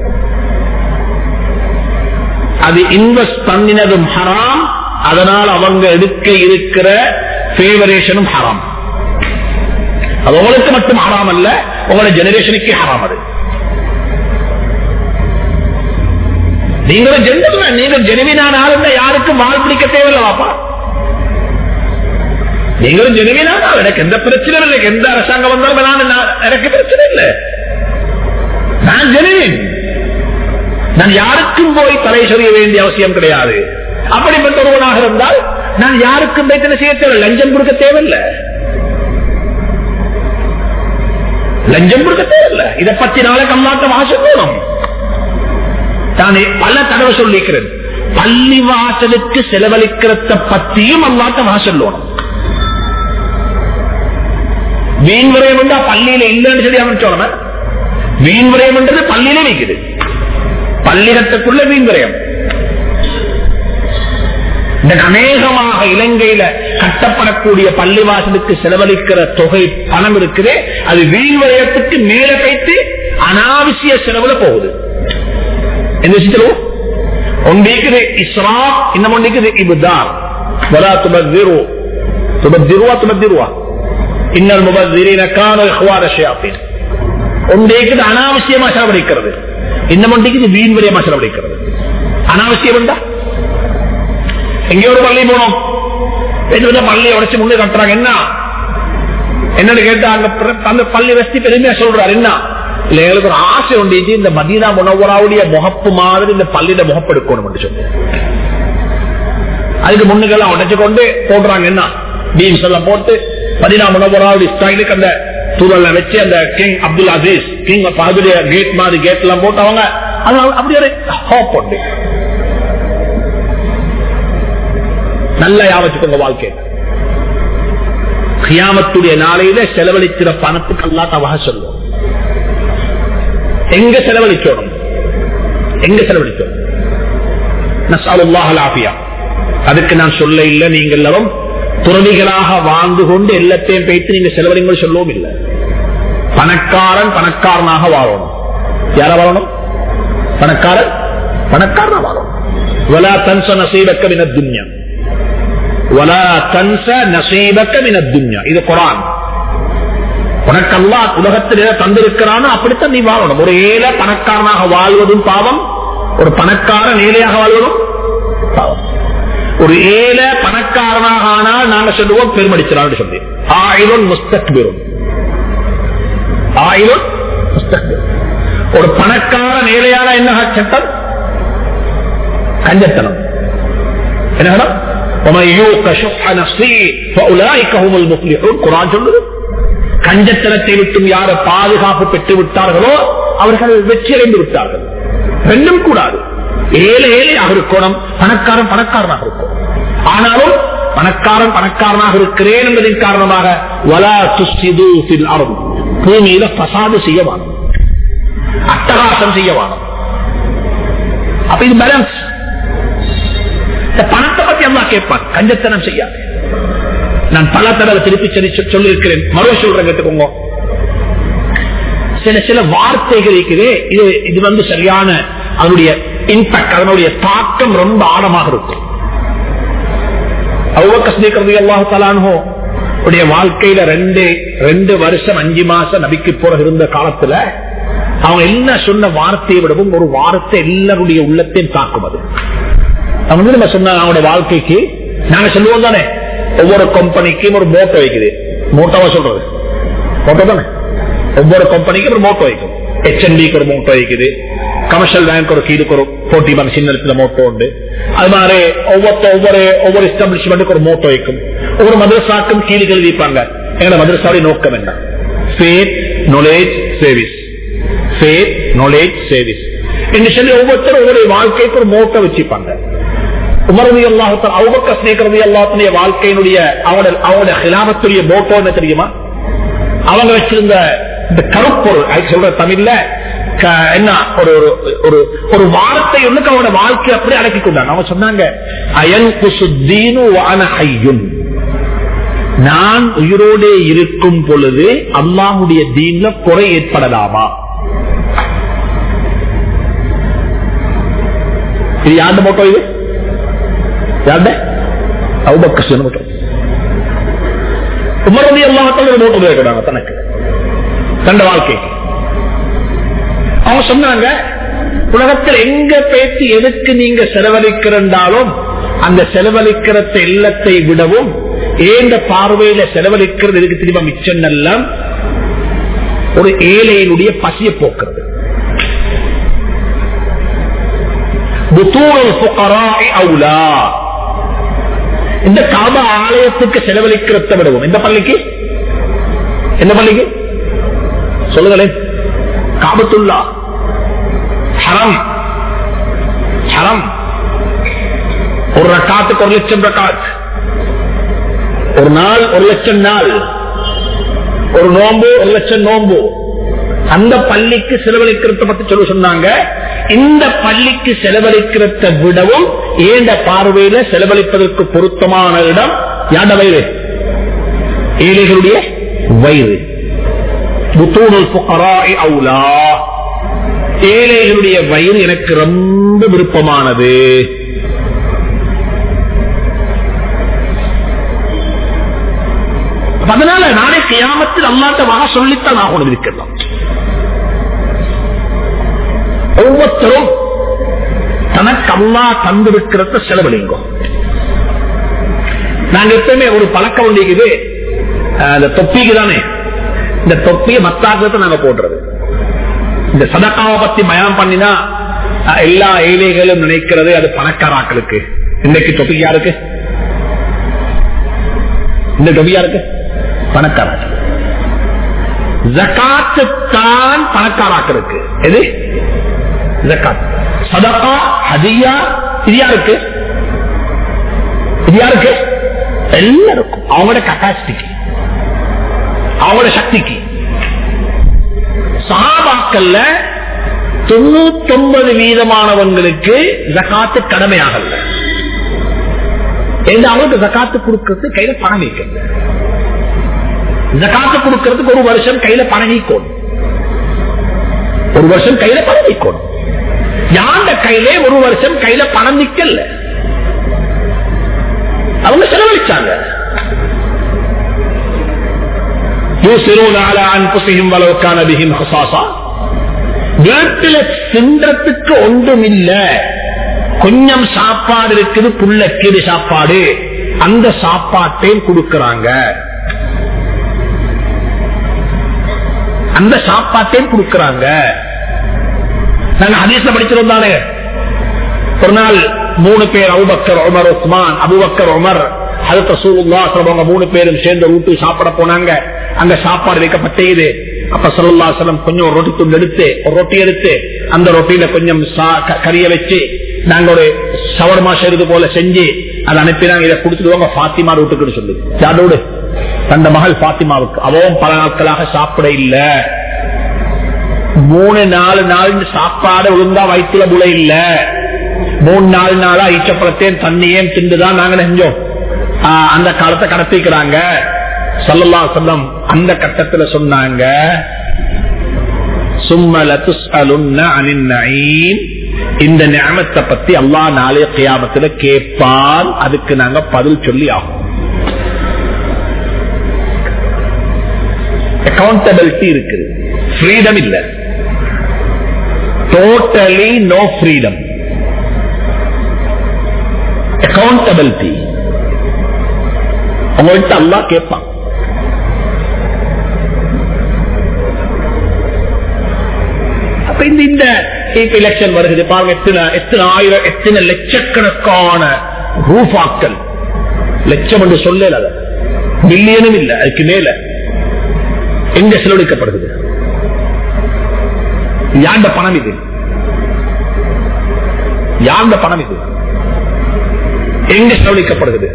அது இன்வெஸ்ட் பண்ணினதும் ஹராம், அதனால் அவங்க எடுக்க இருக்கிற ஃபேவரேஷனும் ஹராம். அது உங்களுக்கு மட்டும் ஹராம் அல்ல, உங்களோட ஜெனரேஷனுக்கு ஹராம். அது நீங்களும் ஜென்மம், நீங்கள் ஜெனுவினான ஆளுங்க யாருக்கும் வாழ் பிடிக்க தேவையில்லை. வாப்பா, நீங்களும் ஜெனுவினான ஆள், எனக்கு எந்த பிரச்சனையும் இல்லை. எந்த அரசாங்கம் வந்தாலும் நான் எனக்கு பிரச்சனை இல்லை. நான் ஜெனுவின், நான் யாருக்கும் போய் தலை சொல்ல வேண்டிய அவசியம் கிடையாது. அப்படிப்பட்ட ஒருவனாக இருந்தால் நான் யாருக்கும் வைத்தனை செய்ய தேவை, லஞ்சம் கொடுக்க தேவையில்லை, லஞ்சம் கொடுக்க தேவையில்லை. இதை பத்தி நாளைக்கு அல்லாட்ட வாசல் வேணும். தானே பல தடவை சொல்லிக்கிறேன், பள்ளி வாசலுக்கு செலவழிக்கிறத பத்தியும் அல்லாட்ட வாசல் வேணும். வீண் விரயம் என்றா பள்ளியில இல்லைன்னு சொல்லி அமைச்சோம். வீண் விரயம் என்றது பள்ளியில நிற்குது, பள்ளிகத்துக்குள்ள வீண் விரயம். இந்த அநேகமாக இலங்கையில கட்டப்படக்கூடிய பள்ளிவாசலுக்கு செலவழிக்கிற தொகை பணம் இருக்குது, அது வீண் விரயத்துக்கு மேல வைத்து அனாவசிய செலவுல போகுது. எந்த விஷயத்திலோ ஒன்றைக்குது இஸ்ராப், இன்னும் ஒன்றைக்குது இப்தார். வலா துபத்திரு துபத்திருவா துபத்திருவா இன்னல் முபத்திரீன கான இஹ்வான ஷயாத்தீன். ஒன்றைக்குது அனாவசியமா செலவழிக்கிறது, இன்னும் ஒன்றைக்குது வீண் விரயமா செலவழிக்கிறது. அனாவசியம் உண்டா? எங்கேயோ ஒரு பள்ளி போனோம், பள்ளியை உடைச்சு முன்னே கட்டுறாங்க. என்ன என்னன்னு கேட்டா அந்த பள்ளி வசதி பெருமையா சொல்றாரு. என்ன இல்ல, எங்களுக்கு ஒரு ஆசை உண்டு, இந்த மதீனா முனவராவுடைய முகப்பு மாதிரி இந்த பள்ளியில முகப்பு எடுக்கணும் சொல்லி அதுக்கு முன்னுக்கெல்லாம் உடைச்சு கொண்டு போடுறாங்க. என்ன பீம்ஸ் எல்லாம் போட்டு மதீனா முனவராவுடைய ஸ்டைலுக்கு அந்த தூரல்ல வச்சு அந்த கிங் அப்துல் அசீஸ் கிங் பாதுடைய கேட் மாதிரி கேட் எல்லாம் போட்டு அவங்க அப்படி ஒரு ஹோப் உண்டு. நல்லா யாவச்சுக்கோங்க, வாழ்க்கை கியாமத்துடைய நாளையில செலவழிக்கிற பணத்துக்கு அல்லாஹ் தஆலா சொல்லுவோம். எங்க செலவழிச்சோம், எங்க செலவழிச்சோம்? நஸ்அலுல்லாஹ் அல்-ஆஃபியா. அதுக்கு நான் சொல்ல இல்லை, நீங்க எல்லாரும் துறவிகளாக வாழ்ந்து கொண்டு எல்லாத்தையும் பேசி நீங்க செலவழிங்க சொல்லவும் இல்லை. பணக்காரன் பணக்காரனாக வாழணும். யார வாழணும்? பணக்காரன் பணக்காரனா வாழணும். வலா தன்ஸ நஸீபக மினத் துன்யா வலா தன்ஸ நஸீபக மினத் துன்யா. இது குர்ஆன். உனக்கு அல்லாஹ் உலகத்தில் தந்திருக்கிறானோ அப்படித்தான் நீ வாழணும். ஒரு ஏழை பணக்காரனாக வாழ்வதும் பாவம், ஒரு பணக்காரன் ஏழையாக வாழ்வதும் பாவம். ஒரு ஏழை பணக்காரனாக ஆனால் நாங்க சொல்லுவோம் பெருமடிச்சான்னு சொல்லி ஆயிரம் முஸ்தக்பிரும் ஆயிரம் முஸ்தக்பிரும். ஒரு பணக்காரன் ஏழையான என்ன சட்டம்? கஞ்சத்தனம். என்ன கஞ்சத்தனத்தை விட்டும் யார பாதுகாப்பு பெற்று விட்டார்களோ அவர்கள் வெற்றியடைந்து விட்டார்கள். ரெண்டும் கூடாது. ஏழை ஏழையாக இருக்கணும், பணக்காரன் பணக்காரனாக இருக்கும். ஆனாலும் பணக்காரன் பணக்காரனாக இருக்கிறேன் என்பதன் காரணமாக வலா துஸ்ஸிது ஃபில் அர்த், பூமியில பசாது செய்யவான், அட்டகாசம் செய்யவான். அப்ப இது பேலன்ஸ். பணத்தை பத்தி அல்லாஹ் கேட்பான், கஞ்சத்தனம் செய்யாது. நான் பல தடவை திருப்பி சொல்லி இருக்கிறேன், மறுவ சொல்றேன் கேட்டுக்கோங்க. சில சில வார்த்தைகள் இருக்குது, இது இது வந்து சரியான அதனுடைய இம்பாக்ட், அதனுடைய தாக்கம் ரொம்ப ஆழமாக இருக்கும். அபூபக்கர் சித்திக் ரலியல்லாஹு தஆலா அன்ஹு உடைய வாழ்க்கையில ரெண்டு ரெண்டு வருஷம் அஞ்சு மாசம் நபிக்கு போற இருந்த காலத்துல அவங்க என்ன சொன்ன வார்த்தையை விடவும் ஒரு வார்த்தை எல்லாருடைய உள்ளத்தையும் தாக்கும். அது அவங்க நம்ம சொன்ன அவங்களுடைய வாழ்க்கைக்கு நாங்க சொல்லுவோம் தானே, ஒவ்வொரு கம்பெனிக்கும் ஒரு மோட்டோ வைக்குது. மோட்டோவா சொல்றது மோட்டோ தானே, ஒவ்வொரு கம்பெனிக்கும் ஒரு மோட்டோ வைக்கும். ஹெச்என்டிக்கு ஒரு மோட்டோ வைக்குது, கமர்ஷியல் பேங்க் ஒரு கீழுக்கு ஒரு போட்டி பண்ண சின்ன இடத்துல மோட்டோ உண்டு. அது மாதிரி ஒவ்வொரு ஒவ்வொரு ஒவ்வொரு எஸ்டாபிளிஷ்மெண்ட்டுக்கு ஒரு மோட்டோ வைக்கும். ஒவ்வொரு மதரசாக்கும் கீழே எழுதிப்பாங்க, எங்களோட மதரசாவுடைய நோக்கம் என்ன, faith knowledge service, faith knowledge service என்று சொல்லி ஒவ்வொருத்தரும் ஒவ்வொரு வாழ்க்கைக்கு ஒரு மோட்டோ வச்சுப்பாங்க. உமர் ரலியல்லாஹு தஆலா அபூபக்கர் சித்திக் ரலியல்லாஹு அன்ஹு வாழ்க்கையினுடைய அவங்களோட அவங்களோட খিলাফத்துடைய மோட்டோ என்ன தெரியுமா? அவங்க வச்சிருந்த இந்த கருப்பொருள் சொல்ற தமிழ்ல என்ன ஒரு ஒரு வார்த்தை ஒண்ணுக்கு அவனோட வாழ்க்கை அப்படி அடக்கி கொண்டாங்க. அவங்க சொன்னாங்க, அயன்குசுத்தீனு வஅன ஹய்யுன், நான் உயிரோடு இருக்கும் பொழுது அல்லாஹ்வுடைய தீன்ல குறை ஏற்படலாமா? இது யாருடைய மோட்டோ? இது யாருடைய? Abu Bakr Moto. உமர் ரலியல்லாஹு தஆலா மோட்டோ கேக்குறாங்க தனக்கு தன் வாழ்க்கைக்கு. அவங்க சொன்னாங்க, உலகத்தில் எங்க பேச்சு எதுக்கு நீங்க செலவழிக்கிறண்டாலும் அந்த செலவழிக்கிற இல்லத்தை விடவும் ஏந்த பார்வையில செலவழிக்கிறது எதுக்கு தெரியுமா மிச்சம் எல்லாம் ஒரு ஏழையினுடைய பசியை போக்குறது. இந்த காபா ஆலயத்துக்கு செலவழிக்கிறத விடவும் இந்த பள்ளிக்கு என்ன பள்ளிக்கு சொல்லுங்களேன், காபத்துல்லா ஹரம் ஹரம் ஒரு ரக்காத்துக்கு ஒரு லட்சம் ரக்காத், ஒரு நாள் ஒரு லட்சம் நாள், ஒரு நோம்பு ஒரு லட்சம் நோம்பு. அந்த பள்ளிக்கு செலவழிக்கிறத பத்தி சொல்ல சொன்னாங்க. இந்த பள்ளிக்கு செலவழிக்கிறத விடவும் ஏண்ட பார்வையில செலவழிப்பதற்கு பொருத்தமான இடம் யாண்ட வயிறு, ஏழைகளுடைய வயிறு. ஏழைகளுடைய வயிறு எனக்கு ரொம்ப விருப்பமானது. அதனால நாளை கியாமத்தில் அல்லாஹ்ட்ட வா சொல்லித்தான் ஆகணும் இருக்கலாம். ஒவ்வொருத்தரும் தனக்கு அல்லாஹ் தந்திருக்கிறத செலவழிங்க. நாங்க எப்பவுமே ஒரு பழக்கம் உண்டிக்குது, அந்த தொப்பிக்கு தானே, இந்த தொப்பியை மத்தாக்கிறத நாங்க போடுறது. இந்த சதகாவை பத்தி பயம் பண்ணினா எல்லா ஏழைகளும் நினைக்கிறது அது பணக்காராக்களுக்கு. இன்னைக்கு தொப்பி யாருக்கு? இந்த தொப்பி யாருக்கு? பணக்காராக்கள். ஜகாத்து தான் பணக்காராக்களுக்கு. எது? ஜகாத். சதகா ஹதியா இது யாருக்கு? இது யாருக்கு? எல்லாருக்கும். அவங்களோட கெப்பாசிட்டிக்கு, அவங்களோட சக்திக்கு. சஹாபாக்கள்ல தொண்ணூத்தி ஒன்பது வீதமானவங்களுக்கு ஜகாத்து கடமையாகல. அவங்களுக்கு ஜகாத்து கொடுக்கிறது கையில பணம் வைக்கிறது. ஜகாத்து கொடுக்கிறதுக்கு ஒரு வருஷம் கையில பணம் நீக்கணும், ஒரு வருஷம் கையில பணம் நீக்கணும். யாண்ட கையிலே ஒரு வருஷம் கையில பணம் நிக்கல, அவங்க செலவழிச்சாங்க. வீட்டுல சின்றத்துக்கு ஒன்றும் இல்ல, கொஞ்சம் சாப்பாடு இருக்குது, புள்ளக்கீடு சாப்பாடு, அந்த சாப்பாட்டையும் கொடுக்கிறாங்க. அந்த சாப்பாட்டையும் கொடுக்கிறாங்க. நாங்க ஹதீஸ்ல படிச்சிருந்தோம் தானே, ஒரு நாள் மூணு பேர், Abu Bakr Umar Usman, Abu Bakr Umar ஹஜ்ரத் ரசூலுல்லாஹ் ஸல்லல்லாஹு அலைஹி மூணு பேரும் சேர்ந்து வீட்டு சாப்பிட போனாங்க. அங்க சாப்பாடு வைக்கப்பட்டது. அப்ப ஸல்லல்லாஹு அலைஹி வஸல்லம் கொஞ்சம் ஒரு ரொட்டி துண்டு எடுத்து ஒரு ரொட்டி எடுத்து அந்த ரொட்டியில கொஞ்சம் கறிய வச்சு நாங்க ஒரு ஷவர்மா செய்வது போல செஞ்சு அதை அனுப்பினாங்க. இதை கொடுத்துடுவாங்க ஃபாத்திமா வீட்டுக்குன்னு சொல்லி. யாரோடு? தந்த மகள் ஃபாத்திமாவுக்கு. அவவும் பல நாட்களாக சாப்பிட இல்ல. மூணு நாலு நாள் சாப்பாடு ஒழுங்கா வயிற்றுல புல இல்ல. மூணு நாலு நாளா ஈச்சப்பழத்தையும் தண்ணியும் திண்டுதான் நாங்க செஞ்சோம். அந்த காலத்தை கடத்திக்கிறாங்க. ஸல்லல்லாஹு அலைஹி வஸல்லம் அந்த கட்டத்துல சொன்னாங்க, சும்ம லதுஸ்அலுன்ன அனின் நஈம் இந்த நியமத்தை பத்தி அல்லாஹ் நாளைய கியாமத்துல கேட்பான். அதுக்கு நாங்க பதில் சொல்லி ஆகும். அக்கௌண்டபிலிட்டி இருக்குது, ஃப்ரீடம் இல்ல, டோட்டலி நோ ஃப்ரீடம். அக்கௌண்டபிலிட்டி உங்கள்கிட்ட அல்லாஹ் கேட்பான். அப்ப இந்த எலெக்ஷன் வருகிறது பாருங்க, எத்தனை எத்தனை ஆயிரம் எத்தனை லட்சக்கணக்கான ரூபாக்கள், லட்சம் என்று சொல்லல, மில்லியனும் இல்ல, அதுக்கு மேல எங்க செலவழிக்கப்படுகிறது? யாண்ட பணம் இது? யாண்ட பணம் இது? எங்க செலவழிக்கப்படுகிறது?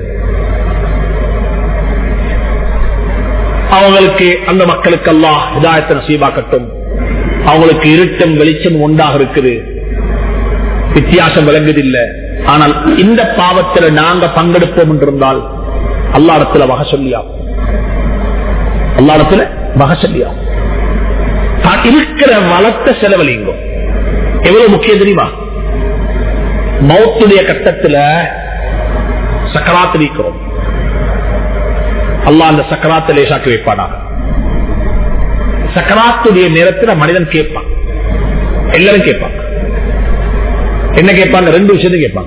அவங்களுக்கு, அந்த மக்களுக்கு அல்லாஹ் ஹிதாயத்தை நசீபாக்கட்டும். அவங்களுக்கு இருட்டும் வெளிச்சம் உண்டாக இருக்குது, வித்தியாசம் விளங்குதில்லை. ஆனால் இந்த பாவத்தில் நாங்க பங்கெடுப்போம் என்றிருந்தால் அல்லாஹ் இடத்துல வகை சொல்லியா, அல்லாஹ் இடத்துல வகை சொல்லியா. இருக்கிற வளர்த்த செலவழிங்க எவ்வளவு முக்கியம் தெரியுமா? மௌத்துடைய கட்டத்தில் சக்கராத்து நீக்கிறோம். அல்லாஹ் அந்த சக்கராத்தை லேசாக்கி வைப்பானா. சக்கராத்துடைய நேரத்தில் மனிதன் கேட்பான், எல்லாரும் கேட்பாங்க. என்ன கேட்பாங்க? ரெண்டு விஷயத்தை கேட்பாங்க.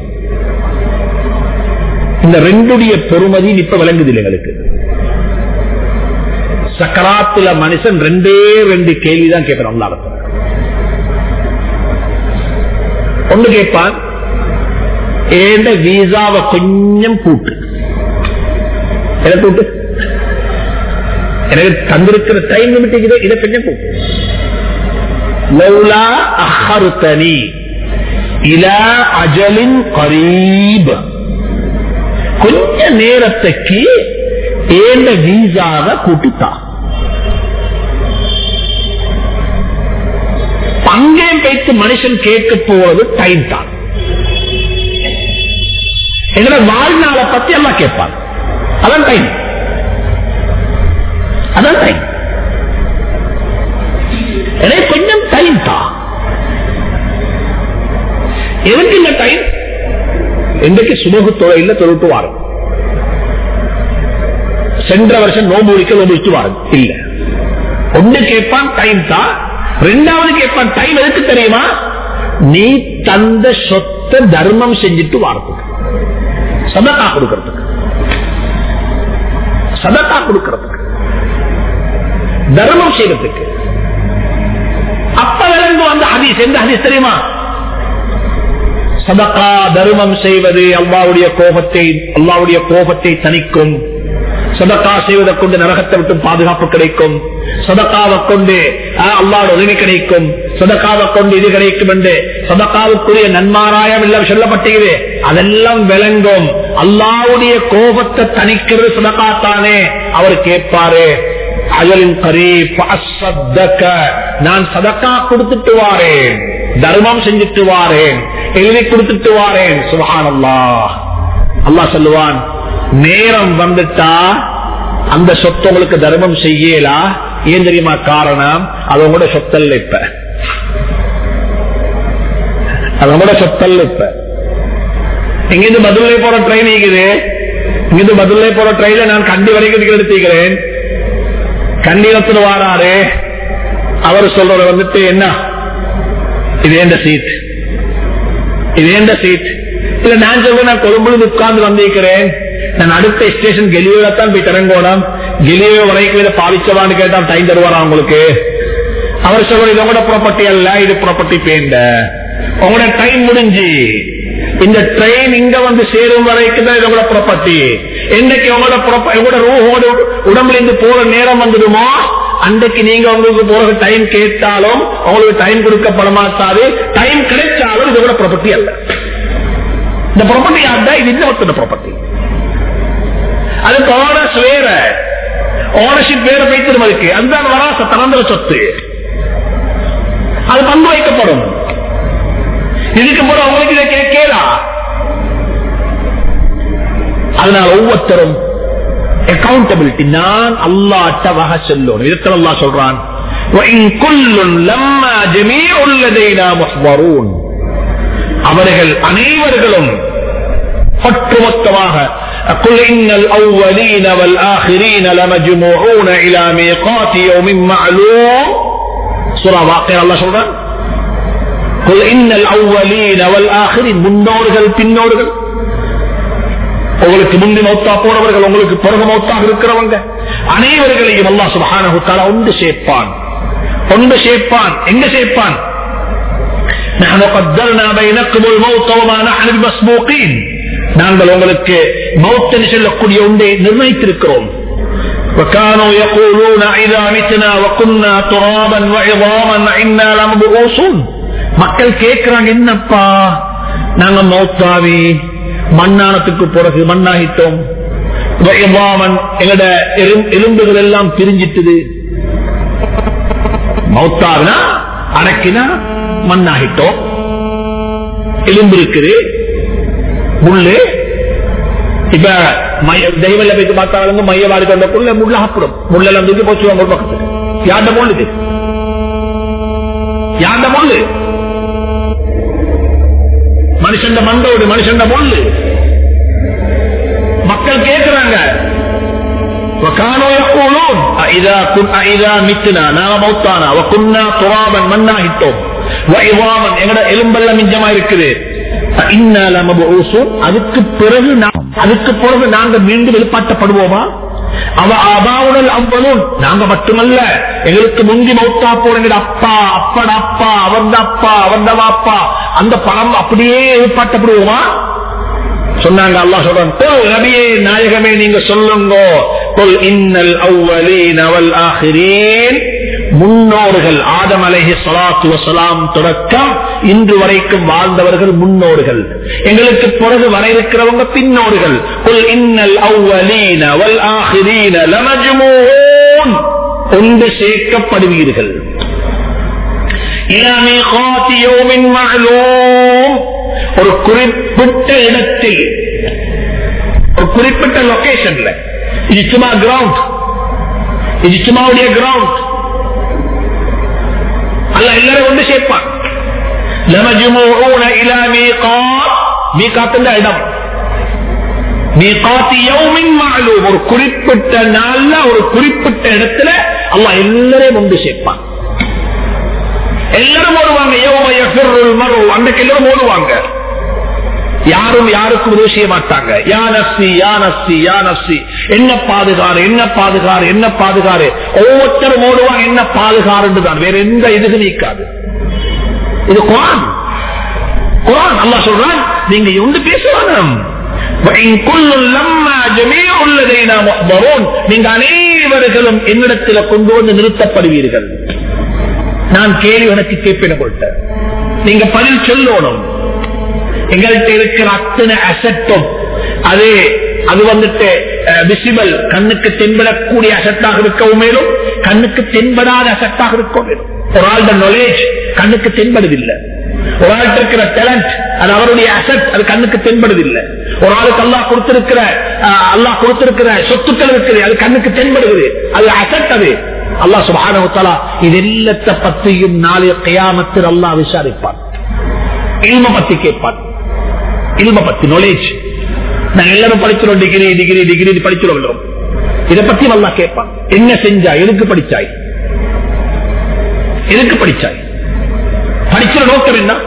இந்த ரெண்டுடைய பெருமதி இப்ப விளங்குது எங்களுக்கு. சக்கராத்துல மனுஷன் ரெண்டே ரெண்டு கேள்விதான் கேட்பான். அல்லாஹ் ஒன்று கேட்பான், ஏண்ட வீசாவை கொஞ்சம் கூட்டு, எதை கூட்டு? எனக்கு தந்திருக்கிற டைம் லிமிட் இதை கொஞ்சம் கூட்டு. லௌலா அஹ்ஹர்தனி இலா அஜலின் கரீப், கொஞ்ச நேரத்துக்கு ஏண்ட வீசாவை கூட்டித்தா. பங்கேம் வைத்து மனுஷன் கேட்க போவது டைம் தான். எங்களை வாழ்நாளை பத்தி எல்லாம் கேட்பான். அதான் டைம், அதான் டைம். எனவே கொஞ்சம் டைம் தான். எதுக்கு இந்த டைம்? இன்றைக்கு சுமூக தொழில தொழிட்டு வாரும். சென்ற வருஷம் நோம்பு முடிக்க நோம்பு வச்சு வாரும் இல்ல. ஒன்று கேட்பான் டைம் தான். ரெண்டாவது கேட்பான் டைம் எதுக்கு தெரியுமா? நீ தந்த சொத்தை தர்மம் செஞ்சுட்டு வாரத்துக்கு, சதகா கொடுக்கிறதுக்கு, சதகா கொடுக்கிறதுக்கு, தர்மம் செய்யறதுக்கு. அப்ப விளங்கு அந்த ஹதீஸ். எந்த ஹதீஸ் தெரியுமா? சதகா தர்மம் செய்வது அல்லாஹ்வுடைய கோபத்தை அல்லாஹ்வுடைய கோபத்தை தணிக்கும். சதகா செய்வதை கொண்டு நரகத்தை விட்டு பாதுகாப்பு கிடைக்கும். சதகாவை கொண்டு அல்லாஹ்வுடைய உதவி கிடைக்கும். சதகாவை கொண்டு இது கிடைக்கும் என்று சதகாவுக்குரிய நன்மாராயம் எல்லாம் சொல்லப்பட்டது. அதெல்லாம் விளங்கும். அல்லாஹ்வுடைய கோபத்தை தணிக்கிறது சதகா தானே. அவர் கேட்பாரு, அஜலின் கரீப் அஸ்ஸதக, நான் சதகா கொடுத்துட்டு வாரேன், தர்மம் செஞ்சுட்டு வாரேன், எழுதி கொடுத்துட்டு வாரேன். சுப்ஹானல்லாஹ். அல்லாஹ் சொல்லுவான், நேரம் வந்துட்டா அந்த சொத்து உங்களுக்கு தர்மம் செய்யலா. ஏன் தெரியுமா காரணம்? அது உங்களோட சொத்தல்ல. இப்ப அது உங்களோட சொத்தல்ல. இப்ப இங்கிருந்து மதுரை போற ட்ரெயின் இருக்குது. இங்கிருந்து மதுரை போற ட்ரெயில நான் கண்டி வரைக்கும் எடுத்துக்கிறேன். கண்டினத்துல வாராரு. அவர் சொல்ற வந்துட்டு, என்ன இது எந்த சீட், இது எந்த சீட் இல்ல. நான் சொல்றேன், நான் கொழும்புல உட்கார்ந்து வந்திருக்கிறேன். நான் அடுத்த ஸ்டேஷன் கெலியோட தான் போய் இறங்கணும். கெலியோ வரைக்கும் இதை பாதிச்சவான்னு கேட்டா டைம் தருவாரா உங்களுக்கு? அவர் சொல்ற, இது உங்களோட ப்ராப்பர்ட்டி அல்ல, இது ப்ராப்பர்ட்டி பேண்ட, உங்களோட டைம் முடிஞ்சு. இந்த ட்ரெயின் இங்க வந்து சேரும் வரைக்கும் தான் இதோட ப்ராப்பர்ட்டி. என்னைக்கு உங்களோட உங்களோட ரூஹோட உடம்புல இருந்து போற நேரம் வந்துடுமோ, அன்றைக்கு நீங்க உங்களுக்கு போற டைம் கேட்டாலும் உங்களுக்கு டைம் கொடுக்கப்பட மாட்டாது. டைம் கிடைச்சாலும் இதோட ப்ராப்பர்ட்டி அல்ல. இந்த ப்ராப்பர்ட்டி யாருதா? இது இன்னொருத்தோட ப்ராப்பர்ட்டி. அதுக்கு ஓனர்ஸ் வேற, ஓனர்ஷிப் வேற வைத்திரும். அதுக்கு அதுதான் வராச தனந்திர சொத்து. அது பங்கு வைக்கப்படும். இதுக்கு போது அவங்களுக்கு இதை கேட்கலா. அதனால ஒவ்வொருத்தரும் அக்கௌண்டபிலிட்டி. நான் அல்லாஹ்ட்ட வகை சொல்லணும். இதுக்கு அல்லாஹ் சொல்றான், அவர்கள் அனைவர்களும் ஒட்டுமொத்தமாக قل إن الأولين والآخرين لمجموعون إلى ميقات يوم معلوم سورة واقعة الله சொல்றான் قل إن الأولين والآخرين முன்னோர்கள் பின்னோர்கள் உங்களுக்கு முந்தி மௌத்தா போனவர்கள் உங்களுக்கு பிறகு மௌத்தாக இருக்கிறவங்க அனைவர்களையும் அல்லாஹ் சுப்ஹானஹு வ தஆலா ஒன்று சேர்ப்பான் ஒன்று சேர்ப்பான் எங்க சேர்ப்பான் نحن قدرنا بينكم الموت وما نحن بمسبوقين நாங்கள் உங்களுக்கு மௌத் என்று சொல்லக்கூடிய ஒன்றை நிர்ணயித்திருக்கிறோம் وكانوا يقولون إذا متنا وكنا ترابا وعظاما إنا لمبعوثون மக்கள் கேட்கிறாங்க என்னப்பா நாங்க மௌத்தாவி மண்ணானத்துக்கு பிறகு மண்ணாகிட்டோம் எங்கட எலும்புகள் எல்லாம் பிரிஞ்சிட்டது மௌத்தாவினா அடக்கினா மண்ணாகிட்டோம் எலும்பு இருக்குது முள்ளு இப்ப தெய்வல்ல போயிட்டு பார்த்தாங்க மையவாடி கொண்டக்குள்ள முள்ள அப்புறம் முள்ளெல்லாம் தூக்கி போச்சுவாங்க ஒரு பக்கத்துக்கு யாண்ட முள்ளு இது யாண்ட முள்ளு மனுஷன் மண்டோடு மனுஷன் முள்ளு மக்கள் கேட்கிறாங்க எலும்பெல்லாம் மிஞ்சமா இருக்குது அதுக்கு பிறகு அதுக்கு பிறகு நாங்கள் மீண்டும் எழுப்பாட்டப்படுவோமா அவ அபாவுடல் அவ்வளவும் நாங்க மட்டுமல்ல எங்களுக்கு முந்தி மௌத்தா போற அப்பா அப்பட அப்பா அவந்த அப்பா அவந்த அப்பா அந்த பணம் அப்படியே எழுப்பாட்டப்படுவோமா சொன்னாங்க அல்லாஹ் சொல்றான் நபியே நாயகமே நீங்க சொல்லுங்க இன்னல் அவ்வலீன வல் ஆகிரீன் முன்னோர்கள் ஆதம் அலைஹி ஸலாத்து வஸலாம் தொடக்கம் இன்று வரைக்கும் வாழ்ந்தவர்கள் முன்னோர்கள் எங்களுக்கு பிறகு வர இருக்கிறவங்க பின்னோர்கள் குல் இன்னல் அவ்வலீன வல் ஆகிரீன லமஜ்மூஊன் ஒன்று சேர்க்கப்படுவீர்கள் இலா மீகாத்தி யௌமின் மஅலூம் ஒரு குறிப்பிட்ட இடத்தில் ஒரு குறிப்பிட்ட லொகேஷன்ல இஜ்மா கிரவுண்ட் இஜ்மாவுடைய கிரவுண்ட் அல்லாஹ் எல்லாரும் ஒன்று சேர்ப்பான் லமஜ்மூஊன இலா மீகாத் மீகாத்ன்ற இடம் மீகாத்தி யௌமின் மஅலூம் ஒரு குறிப்பிட்ட நாள்ல ஒரு குறிப்பிட்ட இடத்துல அல்லாஹ் எல்லாரையும் ஒன்று சேர்ப்பான் எல்லாரும் ஓடுவாங்க யௌம யஃபிருல் மர்உ அன்னைக்கு எல்லாரும் ஓடுவாங்க யாரும் யாருக்கும் உதவி செய்ய மாட்டாங்க யா நஃப்ஸி யா நஃப்ஸி யா நஃப்ஸி என்ன பாதுகாரு என்ன பாதுகாரு என்ன பாதுகாரு ஒவ்வொருத்தரும் ஓடுவாங்க என்ன பாதுகாருன்னு தான் வேற எந்த இதுக்கு நீக்காது இது குர்ஆன் குர்ஆன் அல்லாஹ் சொல்றான் நீங்க ஒன்று பேசுவாங்க நீங்க அனைவர்களும் என்னிடத்தில் கொண்டு வந்து நிறுத்தப்படுவீர்கள் நான் கேள்வி எனக்கு கேட்பேன் கொள்ட்ட நீங்க பதில் சொல்லணும் எங்கள்கிட்ட இருக்கிற அத்தனை அசட்டும் அது அது வந்துட்டு விசிபிள் கண்ணுக்கு தென்படக்கூடிய அசட்டாக இருக்கவும் மேலும் கண்ணுக்கு தென்படாத அசட்டாக இருக்கவும் மேலும் ஒரு ஆளுடைய நாலேஜ் கண்ணுக்கு தென்படுதில்லை ஒரு ஆளுக்கு இருக்கிற டேலண்ட் அது அவருடைய அசட் அது கண்ணுக்கு தென்படுதில்லை ஒரு ஆளுக்கு அல்லாஹ் கொடுத்திருக்கிற அல்லாஹ் கொடுத்திருக்கிற சொத்துக்கள் இருக்குது அது கண்ணுக்கு தென்படுகிறது அது அசட் அது அல்லாஹ் சுப்ஹானஹு வ தஆலா இதெல்லத்தை பற்றியும் நாளைய கியாமத்தில் அல்லாஹ் விசாரிப்பான் இல்ம பத்தி கேட்பான் இல்ம பத்தி நாலேஜ் நாங்க எல்லாரும் படிச்சிரோம் டிகிரி டிகிரி டிகிரி படிச்சிரோம் இதை பத்தி அல்லாஹ் கேட்பான் என்ன செஞ்சா எதுக்கு படிச்சாய் எதுக்கு படிச்சாய் படிக்கிற நோக்கம் என்ன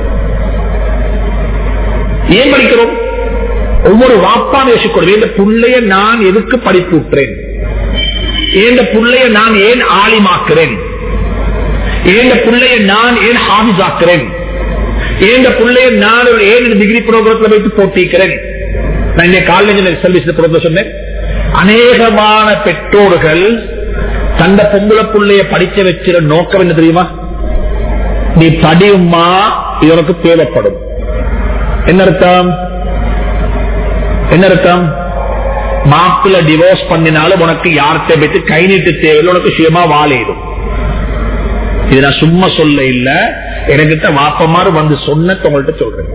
ஏன் படிக்கிறோம் ஒவ்வொரு வாப்பான யோசிக்கணும் இந்த புள்ளைய நான் எதுக்கு படிப்புற்றேன் இந்த புள்ளைய நான் ஏன் ஆலிமாக்குறேன் இந்த புள்ளைய நான் ஏன் ஹாஃபிஸாக்குறேன் இந்த புள்ளைய நான் ஏன் டிகிரி ப்ரோக்ராம்ல வைத்து போட்டிக்கிறேன் நான் இந்த காலேஜ் சர்வீஸ் ப்ரோக்ராம் சொன்னேன் அநேகமான பெற்றோர்கள் தந்த பொம்பளை புள்ளைய படிக்க வச்சிட நோக்கம் என்ன தெரியுமா நீ படியுமா இது உனக்கு தேவைப்படும் என்ன அர்த்தம் என்ன அர்த்தம் மாப்பிள்ள டிவோர்ஸ் பண்ணினாலும் உனக்கு யார்கிட்ட போயிட்டு கை நீட்டு தேவையில்லை உனக்கு சுயமா வாழையிடும் இது நான் சும்மா சொல்ல இல்ல எனக்கிட்ட வாப்பமாறு வந்து சொன்ன உங்கள்கிட்ட சொல்றேன்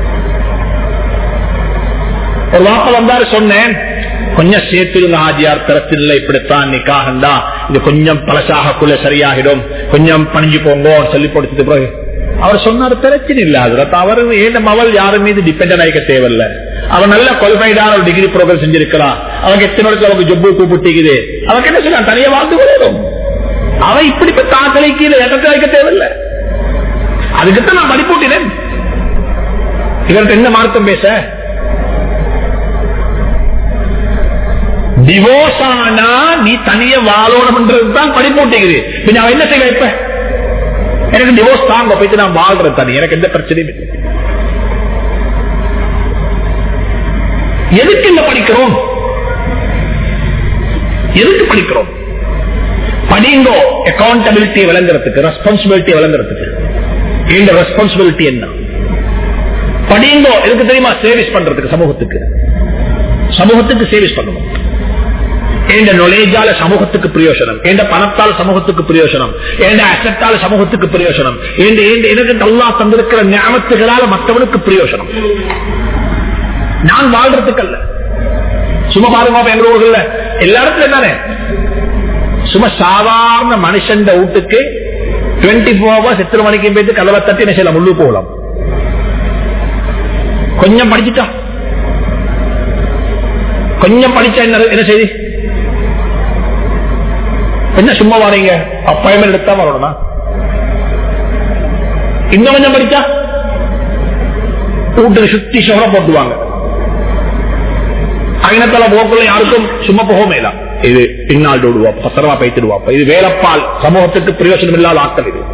ஒரு வாப்ப வந்தாரு சொன்னேன் கொஞ்சம் சேர்த்துருங்க ஆஜியார் தரத்தில் இப்படித்தான் நிக்காகண்டா இது கொஞ்சம் பழசாகக்குள்ள சரியாகிடும் கொஞ்சம் பணிஞ்சு போங்க சொல்லி கொடுத்துட்டு பிறகு அவர் சொன்னார் பிரச்சனை இல்ல ஹஜ்ரத், அவர் ஏன் அவள் யாரும் மீது டிபெண்ட் ஆகிக்க தேவையில்ல, அவன் நல்ல குவாலிஃபைடான ஒரு டிகிரி ப்ரோக்ராம் செஞ்சிருக்கிறான், அவங்க எத்தனை இடத்துல அவங்க ஜொப்பு கூப்பிட்டுக்குது, அவன் என்ன சொல்றான் தனியா வாழ்ந்து வரும், அவன் இப்படிப்பட்ட ஆக்களை கீழே இடத்துல வைக்க தேவையில்லை. அதுக்குத்தான் நான் மதிப்பூட்டினேன். இவர்கிட்ட என்ன மார்க்கம் பேச? டிவோர்ஸ் ஆனா நீ தனிய வாழணும்ன்றதுதான் படிப்பூட்டிக்குது. பின்ன அவன் என்ன செய்ய? இப்ப எனக்கு டிவோர்ஸ் தாங்க போயிட்டு நான் வாழ்றேன் தனி, எனக்கு எந்த பிரச்சனையும் இல்லை. எதுக்கு இல்ல படிக்கிறோம்? எதுக்கு படிக்கிறோம்? படிங்கோ அக்கௌண்டபிலிட்டி விளங்குறதுக்கு, ரெஸ்பான்சிபிலிட்டி விளங்குறதுக்கு. இந்த ரெஸ்பான்சிபிலிட்டி என்ன? படிங்கோ எதுக்கு தெரியுமா? சேவிஸ் பண்றதுக்கு, சமூகத்துக்கு. சமூகத்துக்கு சேவிஸ் பண்ணணும். எந்த நாலேஜால சமூகத்துக்கு பிரயோஜனம், எந்த பணத்தால் சமூகத்துக்கு பிரயோஜனம், எந்த அசட்டால சமூகத்துக்கு பிரயோஜனம், எனக்கு அல்லாஹ் தந்திருக்கிற ஞாபகத்துகளால மற்றவனுக்கு பிரயோஜனம். நான் வாழ்றதுக்கு அல்ல. சும்மா பாருங்க எங்க ஊர்கள்ல எல்லா இடத்துல தானே சும்மா சாதாரண மனுஷன் வீட்டுக்கு டுவெண்ட்டி போர் ஹவர்ஸ் எத்தனை மணிக்கு போயிட்டு கதவை தட்டி என்ன செய்யலாம்? முள்ளு போகலாம். கொஞ்சம் படிச்சுட்டா, கொஞ்சம் படிச்சா என்ன என்ன செய்தி? என்ன சும்மா வாரீங்க? அப்பாயின்மெண்ட் எடுத்தா வரணுமா? இன்னும் கொஞ்சம் படிச்சா வீட்டுக்கு சுத்தி சோழ போட்டுவாங்க. அகினத்தால போக்குள்ள யாருக்கும் சும்மா போக மேலாம். இது பின்னால் ஓடுவா, பத்திரமா பைத்திடுவாப்ப. இது வேலப்பால் சமூகத்துக்கு பிரயோஜனம் இல்லாத ஆட்கள். இது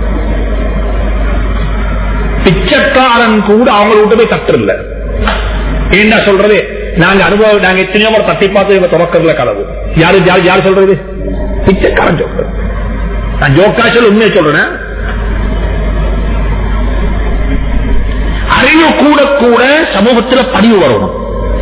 பிச்சைக்காரன் கூட அவங்க விட்டு போய் தட்டுல. என்ன சொல்றது? நாங்க அனுபவம், நாங்க எத்தனையோ ஒரு தட்டி பார்த்து இவங்க தொடக்கல கலவு. யாரு யாரு யாரு சொல்றது? பிச்சைக்காரன் சொல்றது. நான் ஜோக்கா சொல்ல உண்மையை சொல்றேன். அறிவு கூட கூட சமூகத்தில் பதிவு வரணும்.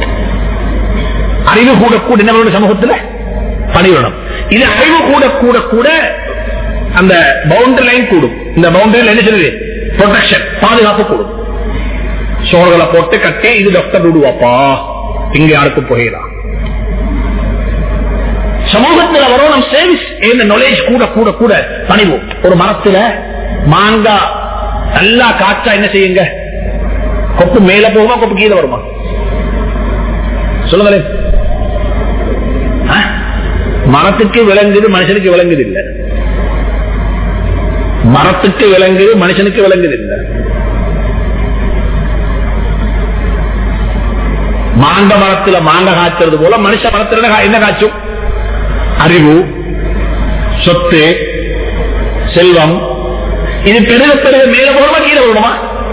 அறிவு கூட கூட என்ன சமூகத்தில் பதிவு வரணும். இது அறிவு கூட கூட கூட அந்த பவுண்டரி லைன் கூடும். இந்த பவுண்டரியில் என்ன சொல்லுது? ப்ரொடெக்ஷன், பாதுகாப்பு கூடும். சோழர்களை போட்டு கட்டி இது டாக்டர் விடுவாப்பா, இங்க யாருக்கும் போகலாம். சமூகத்தில் வரும் சேவிஸ், இந்த நாலேஜ் கூட கூட கூட பணிவோம். ஒரு மரத்துல மாங்காய் நல்லா காற்றா என்ன செய்யுங்க? கொப்பு மேல போகுமா, கொப்பு கீழே வருமா? சொல்லுங்களேன். மரத்துக்கு விளங்குது, மனுஷனுக்கு விளங்குது இல்ல. மரத்துக்கு விளங்குது, மனுஷனுக்கு விளங்குது இல்ல. மாங்க மரத்துல மாங்க காய்ச்சது போல மனுஷ மரத்துல என்ன காய்ச்சும்? அறிவு, சொத்து, செல்வம். இது பெருக பெருக மேல போகணுமா கீழே போகணுமா?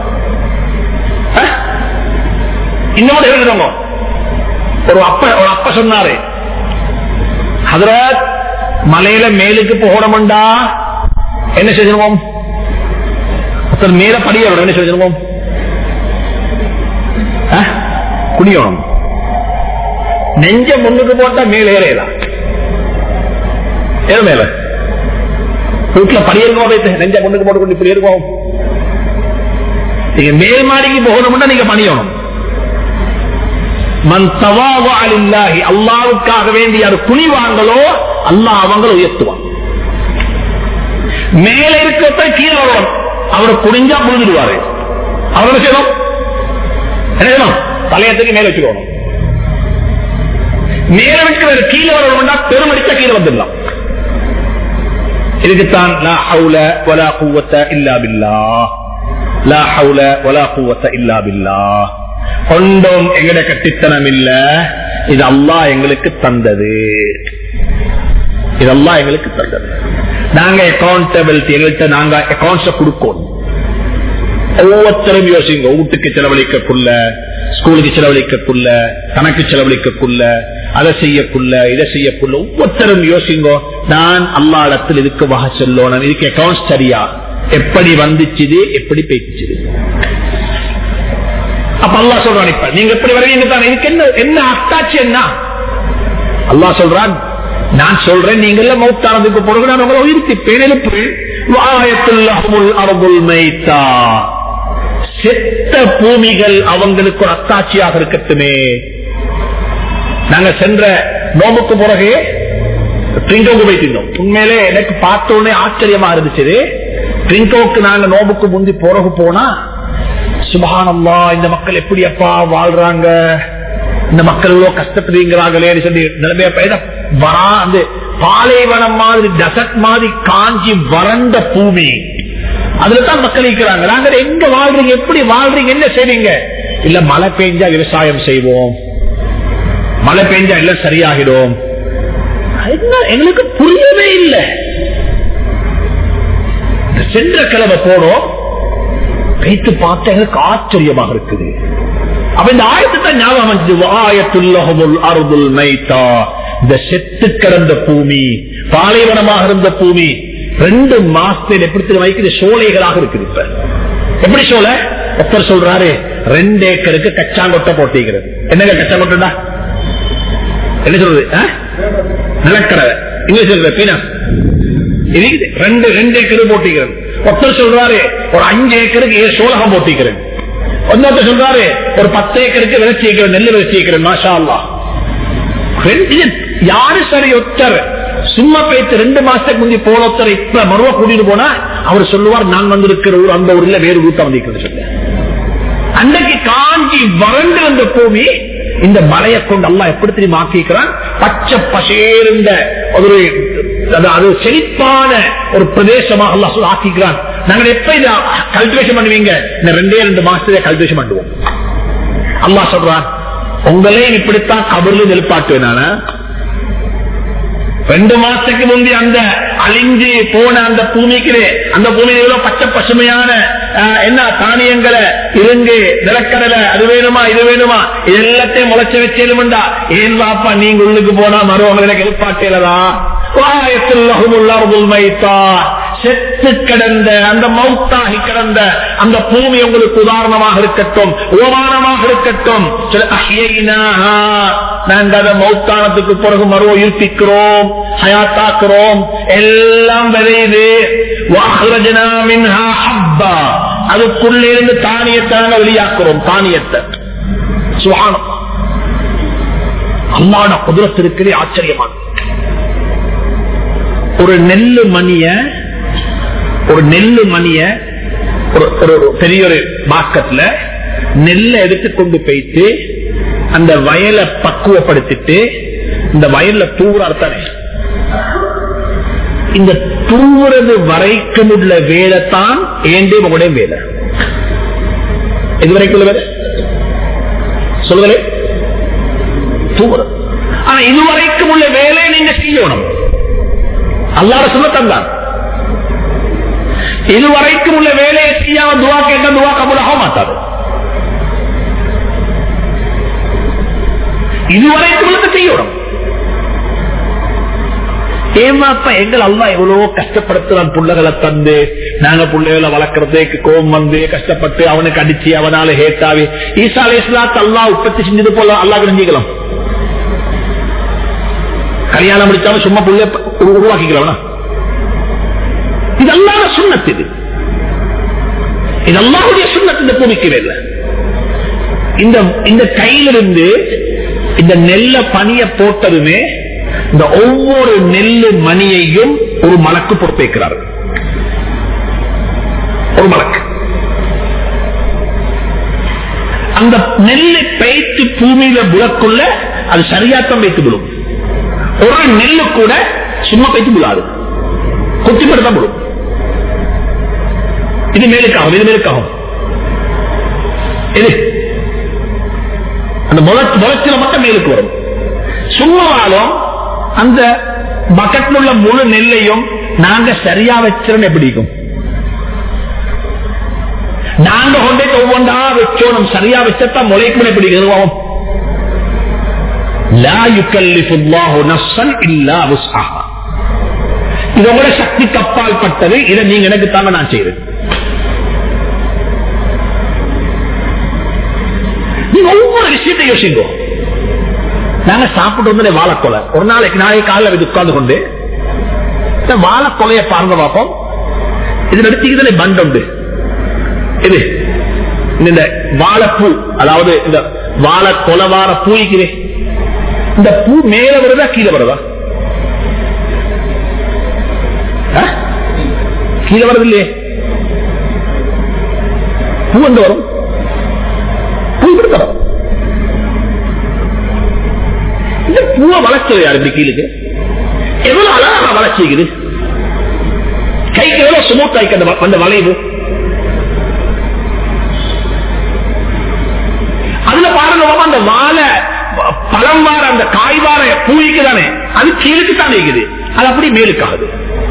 இன்னொரு எழுதுறோம். ஒரு அப்ப ஒரு அப்ப சொன்னாரு, ஹதரத் மலையில மேலுக்கு போகணும்டா என்ன செஞ்சிருவோம்? மேல படிய என்ன செஞ்சிருவோம்? குடியோம். நெஞ்ச முன்னுக்கு போட்டா மேல ஏறையலாம். ஏற மேல வீட்டுல படியிருக்கோம், நெஞ்ச முன்னுக்கு போட்டு கொண்டு இப்படி இருக்கோம். நீங்க மேல் மாடிக்கு போகணும்னா நீங்க பணியணும். மன் தவாவா லில்லாஹி, அல்லாஹ்வுக்காக வேண்டி யார் துணிவாங்களோ அல்லாஹ் அவங்களை உயர்த்துவான். மேல இருக்க கீழே வரணும். அவரை குடிஞ்சா புரிஞ்சிடுவாரு. அவர் என்ன செய்யணும்? என்ன செய்யணும்? தலையத்துக்கு மேல வச்சுக்கணும். மேல வைக்கிற கீழே வரணும்னா பெருமடிச்சா கீழே வந்துடலாம். இதுக்குத்தான் லா ஹவுல வலா குவத்த இல்லா பில்லாஹ், லா ஹவுல வலா குவத்த இல்லா பில்லாஹ். கொண்டோம் எங்கட கட்டித்தனம் இல்ல, இது அல்லாஹ் எங்களுக்கு தந்தது. இதெல்லாம் எங்களுக்கு தந்தது. நாங்க அக்கௌண்டபிலிட்டி, எங்கள்கிட்ட நாங்க அக்கௌண்ட்ஸ் கொடுக்கணும். ஒவ்வொருத்தரும் யோசிங்க. வீட்டுக்கு செலவழிக்கக்குள்ள, ஸ்கூலுக்கு செலவழிக்கக்குள்ள, தனக்கு செலவழிக்கக்குள்ள, அதை செய்யக்குள்ள, இதை செய்யக்குள்ள ஒவ்வொருத்தரும் யோசிங்க. நான் அல்லாஹ்விடத்தில் இதுக்கு வகை சொல்லணும், இதுக்கு அக்கௌண்ட்ஸ் சரியா, எப்படி வந்துச்சு, எப்படி பேச்சுது. அப்ப அல்லாஹ் சொல்றான், இப்ப நீங்க எப்படி வரீங்க தான், இதுக்கு என்ன என்ன அத்தாச்சு என்ன? அல்லாஹ் சொல்றான், நான் சொல்றேன் நீங்க எல்லாம் மௌத்தானதுக்கு பிறகு நான் உங்களை உயிர்த்திப்பேன், எழுப்புறேன். செத்த பூமிகள் அவங்களுக்கு ஒரு அத்தாட்சியாக இருக்கட்டுமே. நாங்க சென்ற நோம்புக்கு பிறகு திங்கோங்க போயிட்டு உண்மையிலே எனக்கு பார்த்த உடனே ஆச்சரியமா இருந்துச்சு. ட்ரிங்கோக்கு நாங்க நோம்புக்கு முந்தி போறகு போனா சுப்ஹானல்லாஹ் இந்த மக்கள் எப்படி அப்பா வாழ்றாங்க, இந்த மக்கள் எவ்வளவு கஷ்டப்படுறீங்கிறாங்களே சொல்லி நிலைமைய வரா அந்த பாலைவனம் மாதிரி டெசர்ட் மாதிரி காஞ்சி வறண்ட பூமி, அதுலதான் மக்கள் இருக்கிறாங்க. நாங்க எங்க வாழ்றீங்க, எப்படி வாழ்றீங்க, என்ன செய்வீங்க? இல்ல மழை பெஞ்சா விவசாயம் செய்வோம், மழை பெஞ்சா எல்லாம் சரியாகிடும். எங்களுக்கு புரியவே இல்லை. சென்ற கிழமை போனோம், வைத்து பார்த்து எங்களுக்கு ஆச்சரியமாக இருக்குது. அப்ப இந்த ஆயத்தை தான் ஞாபகம் வந்துச்சு. ஆயத்துல்லஹுல் அர்துல் மைத்தா, இந்த செத்து கிடந்த பூமி, பாலைவனமாக இருந்த பூமி ரெண்டு மாசத்தில் எப்படி வைக்கிற சோலைகளாக இருக்குது. இப்ப எப்படி சோலை? ஒருத்தர் சொல்றாரு ரெண்டு ஏக்கருக்கு கச்சாங்கொட்டை போட்டிக்கிறது. என்னங்க கச்சாங்கொட்டா என்ன சொல்றது? நிலக்கடை இங்கிலீஷ் பீனா ரெண்டு ரெண்டு ஏக்கரு போட்டிக்கிறது. ஒருத்தர் சொல்றாரு ஒரு அஞ்சு ஏக்கருக்கு சோளகம் போட்டிக்கிறேன். ஒன்னொருத்தர் சொல்றாரு ஒரு பத்து ஏக்கருக்கு விளைச்சி வைக்கிறேன், நெல் விளைச்சி வைக்கிறேன். மாஷா அல்லாஹ். யாரு சரி ஒருத்தர் சும்மா பேச்சு ரெண்டு மாசத்துக்கு முந்தி போன ஒருத்தர் இப்ப மருவ கூட்டிட்டு போனா அவர் சொல்லுவார் நான் வந்திருக்கிற ஊர் அந்த ஊர்ல வேறு ஊத்த வந்திருக்கிறது சொல்ல. அன்றைக்கு காஞ்சி வறண்டு வந்த பூமி இந்த மலையை கொண்டு அல்லாஹ் எப்படி தெரியுமா ஆக்கிக்கிறான்? பச்சை பசேர்ந்த ஒரு அது செழிப்பான ஒரு பிரதேசமாக அல்லாஹ் ஆக்கிக்கிறான். நாங்கள் எப்ப இதை கல்டிவேஷன் பண்ணுவீங்க? இந்த ரெண்டே ரெண்டு மாசத்துல கல்டிவேஷன் பண்ணுவோம். அல்லாஹ் சொல்றான் உங்களையும் இப்படித்தான் கபர்ல நெருப்பாட்டுவேன். நானு ரெண்டு மாசத்துக்கு முந்தி அந்த அழிஞ்சு போன அந்த பூமிக்கு அந்த பூமியில எவ்வளவு பச்சை பசுமையான என்ன தானியங்களை இருங்கு நிலக்கடலை அது வேணுமா இது வேணுமா இது எல்லாத்தையும் முளைச்சு வச்சேலும்டா. ஏன் பாப்பா நீங்க உள்ளுக்கு போனா மருவங்களை எழுப்பாட்டேலதா? செத்து கிடந்த அந்த மௌத்தாகி கிடந்த அந்த பூமி உங்களுக்கு உதாரணமாக இருக்கட்டும், உபமானமாக இருக்கட்டும். நாங்கள் அதை மௌத்தானத்துக்கு பிறகு மறு உயிர்ப்பிக்கிறோம், ஹயாத்தாக்குறோம், எல்லாம் விளையுது. அதுக்குள்ளே இருந்து தானியத்தை வெளியாக்குறோம். தானியத்தை சுப்ஹானல்லாஹ் அல்லாஹ்வுடைய குத்ரத் இருக்குது, ஆச்சரியமானது. ஒரு நெல்லு மணிய ஒரு நெல்லு மணிய ஒரு பெரிய ஒரு பாக்கெட்ல நெல்லை எடுத்துக்கொண்டு போயிட்டு அந்த வயலை பக்குவப்படுத்திட்டு இந்த வயல்ல தூவுறார்த்தானே, இந்த தூவுறது வரைக்கும் உள்ள வேலை தான் ஏண்டே உங்களுடைய வேலை. இதுவரைக்கும் உள்ள வேலை சொல்லுங்களே தூவுறது. ஆனா இதுவரைக்கும் உள்ள வேலையை நீங்க செய்யணும். அல்லாஹ் சொல்ல தந்தான் இதுவரைக்கும் உள்ள வேலையை செய்யாம துவா கேட்ட துவா கபூலாக மாட்டாரு. இதுவரைக்கும் உள்ள செய்யணும். ஏமாப்பா எங்கள் அல்லாஹ் எவ்வளவோ கஷ்டப்படுத்துறான் புள்ளைகளை தந்து, நாங்க புள்ளைகளை வளர்க்கறதுக்கு கோபம் வந்து கஷ்டப்பட்டு அவனுக்கு அடிச்சு அவனால ஹேட்டாவி. ஈசா அலைஹிஸ்ஸலாத்து அல்லாஹ் உற்பத்தி செஞ்சது போல அல்லாஹ் நினைக்கலாம். கல்யாணம் முடிச்சாலும் சும்மா புள்ள உருவாக்கிக்கலாம். இது அல்லாஹ்வுடைய சுன்னத். இது இது அல்லாஹ்வுடைய சுன்னத். இந்த பூமிக்கு இல்லை. இந்த இந்த கையிலிருந்து இந்த நெல்ல பனிய போட்டதுமே இந்த ஒவ்வொரு நெல்லு மணியையும் ஒரு மலக்கு பொறுப்பேற்கிறார். ஒரு மலக்கு அந்த நெல்லை பெய்த்து பூமியில புலக்குள்ள அது சரியாத்தான் வைத்து விடும். ஒரு நெல்லு கூட சும்மா பைத்து விடாது, குத்திப்பட்டுதான் விடும். இது மேலுக்காகும், இது மேலுக்காகும். இது அந்த முளைச்சில மட்டும் மேலுக்கு வரும். சும்மாவாலும் அந்த பக்கெட்ல உள்ள முழு நெல்லையும் நாங்க சரியா வச்சிருந்த எப்படிக்கும் நாங்க கொண்டே ஒவ்வொன்றா வச்சோம். சரியா வச்சத்தான் முளைக்கும் எப்படி நிர்வாகம். இது உங்களோட சக்தி கப்பால் பட்டது. இதை நீங்க எனக்கு தாங்க நான் செய்யறது. நீங்க ஒவ்வொரு விஷயத்தை யோசிங்கோ. நாங்க சாப்பிட்டு வந்து வாழைக்கொலை ஒரு நாளைக்கு நாளைக்கு காலையில் உட்கார்ந்து கொண்டு வாழைக்கொலைய பாருங்க பார்ப்போம். இது எடுத்துக்கிட்டு பண்ட் உண்டு. இது இந்த வாழைப்பூ, அதாவது இந்த வாழை கொலவார பூய்க்கிறேன். இந்த பூ மேல வருதா கீழே வருதா? கீழே வருது இல்லையே, பூ வந்து வரும், பூ இப்படி வரும். இந்த பூவை வளர்ச்சது யாரு இப்படி கீழுக்கு எவ்வளவு அழகா வளர்ச்சிக்குது, கைக்கு எவ்வளவு சுமூத் ஆயிக்க அந்த வளைவு. அதுல பாருங்க அந்த வாழை பழம் வார அந்த காய் வார பூய்க்கு தானே, அது கீழுக்கு தானே இருக்குது, அது அப்படி மேலுக்காகுது.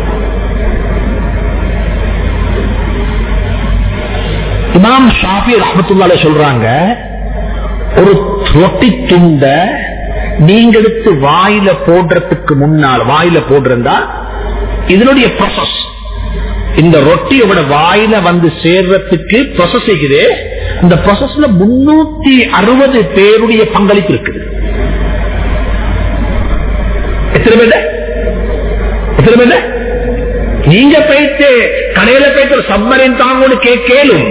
இமாம் ஷாஃபி ரஹ்மத்துல்லாஹி சொல்றாங்க, ஒரு ரொட்டி துண்ட நீங்க எடுத்து வாயில போடுறதுக்கு முன்னால், வாயில போடுறா இதனுடைய ப்ராசஸ், இந்த ரொட்டியோட வாயில வந்து சேர்றதுக்கு ப்ராசஸ் இருக்குது. இந்த ப்ராசஸ்ல முன்னூத்தி அறுபது பேருடைய பங்களிப்பு இருக்குது. எத்தனை பேர் எத்தனை பேர் நீங்க போயிட்டு கடையில போயிட்டு ஒரு சப்மரின் தாங்கன்னு கேளும்.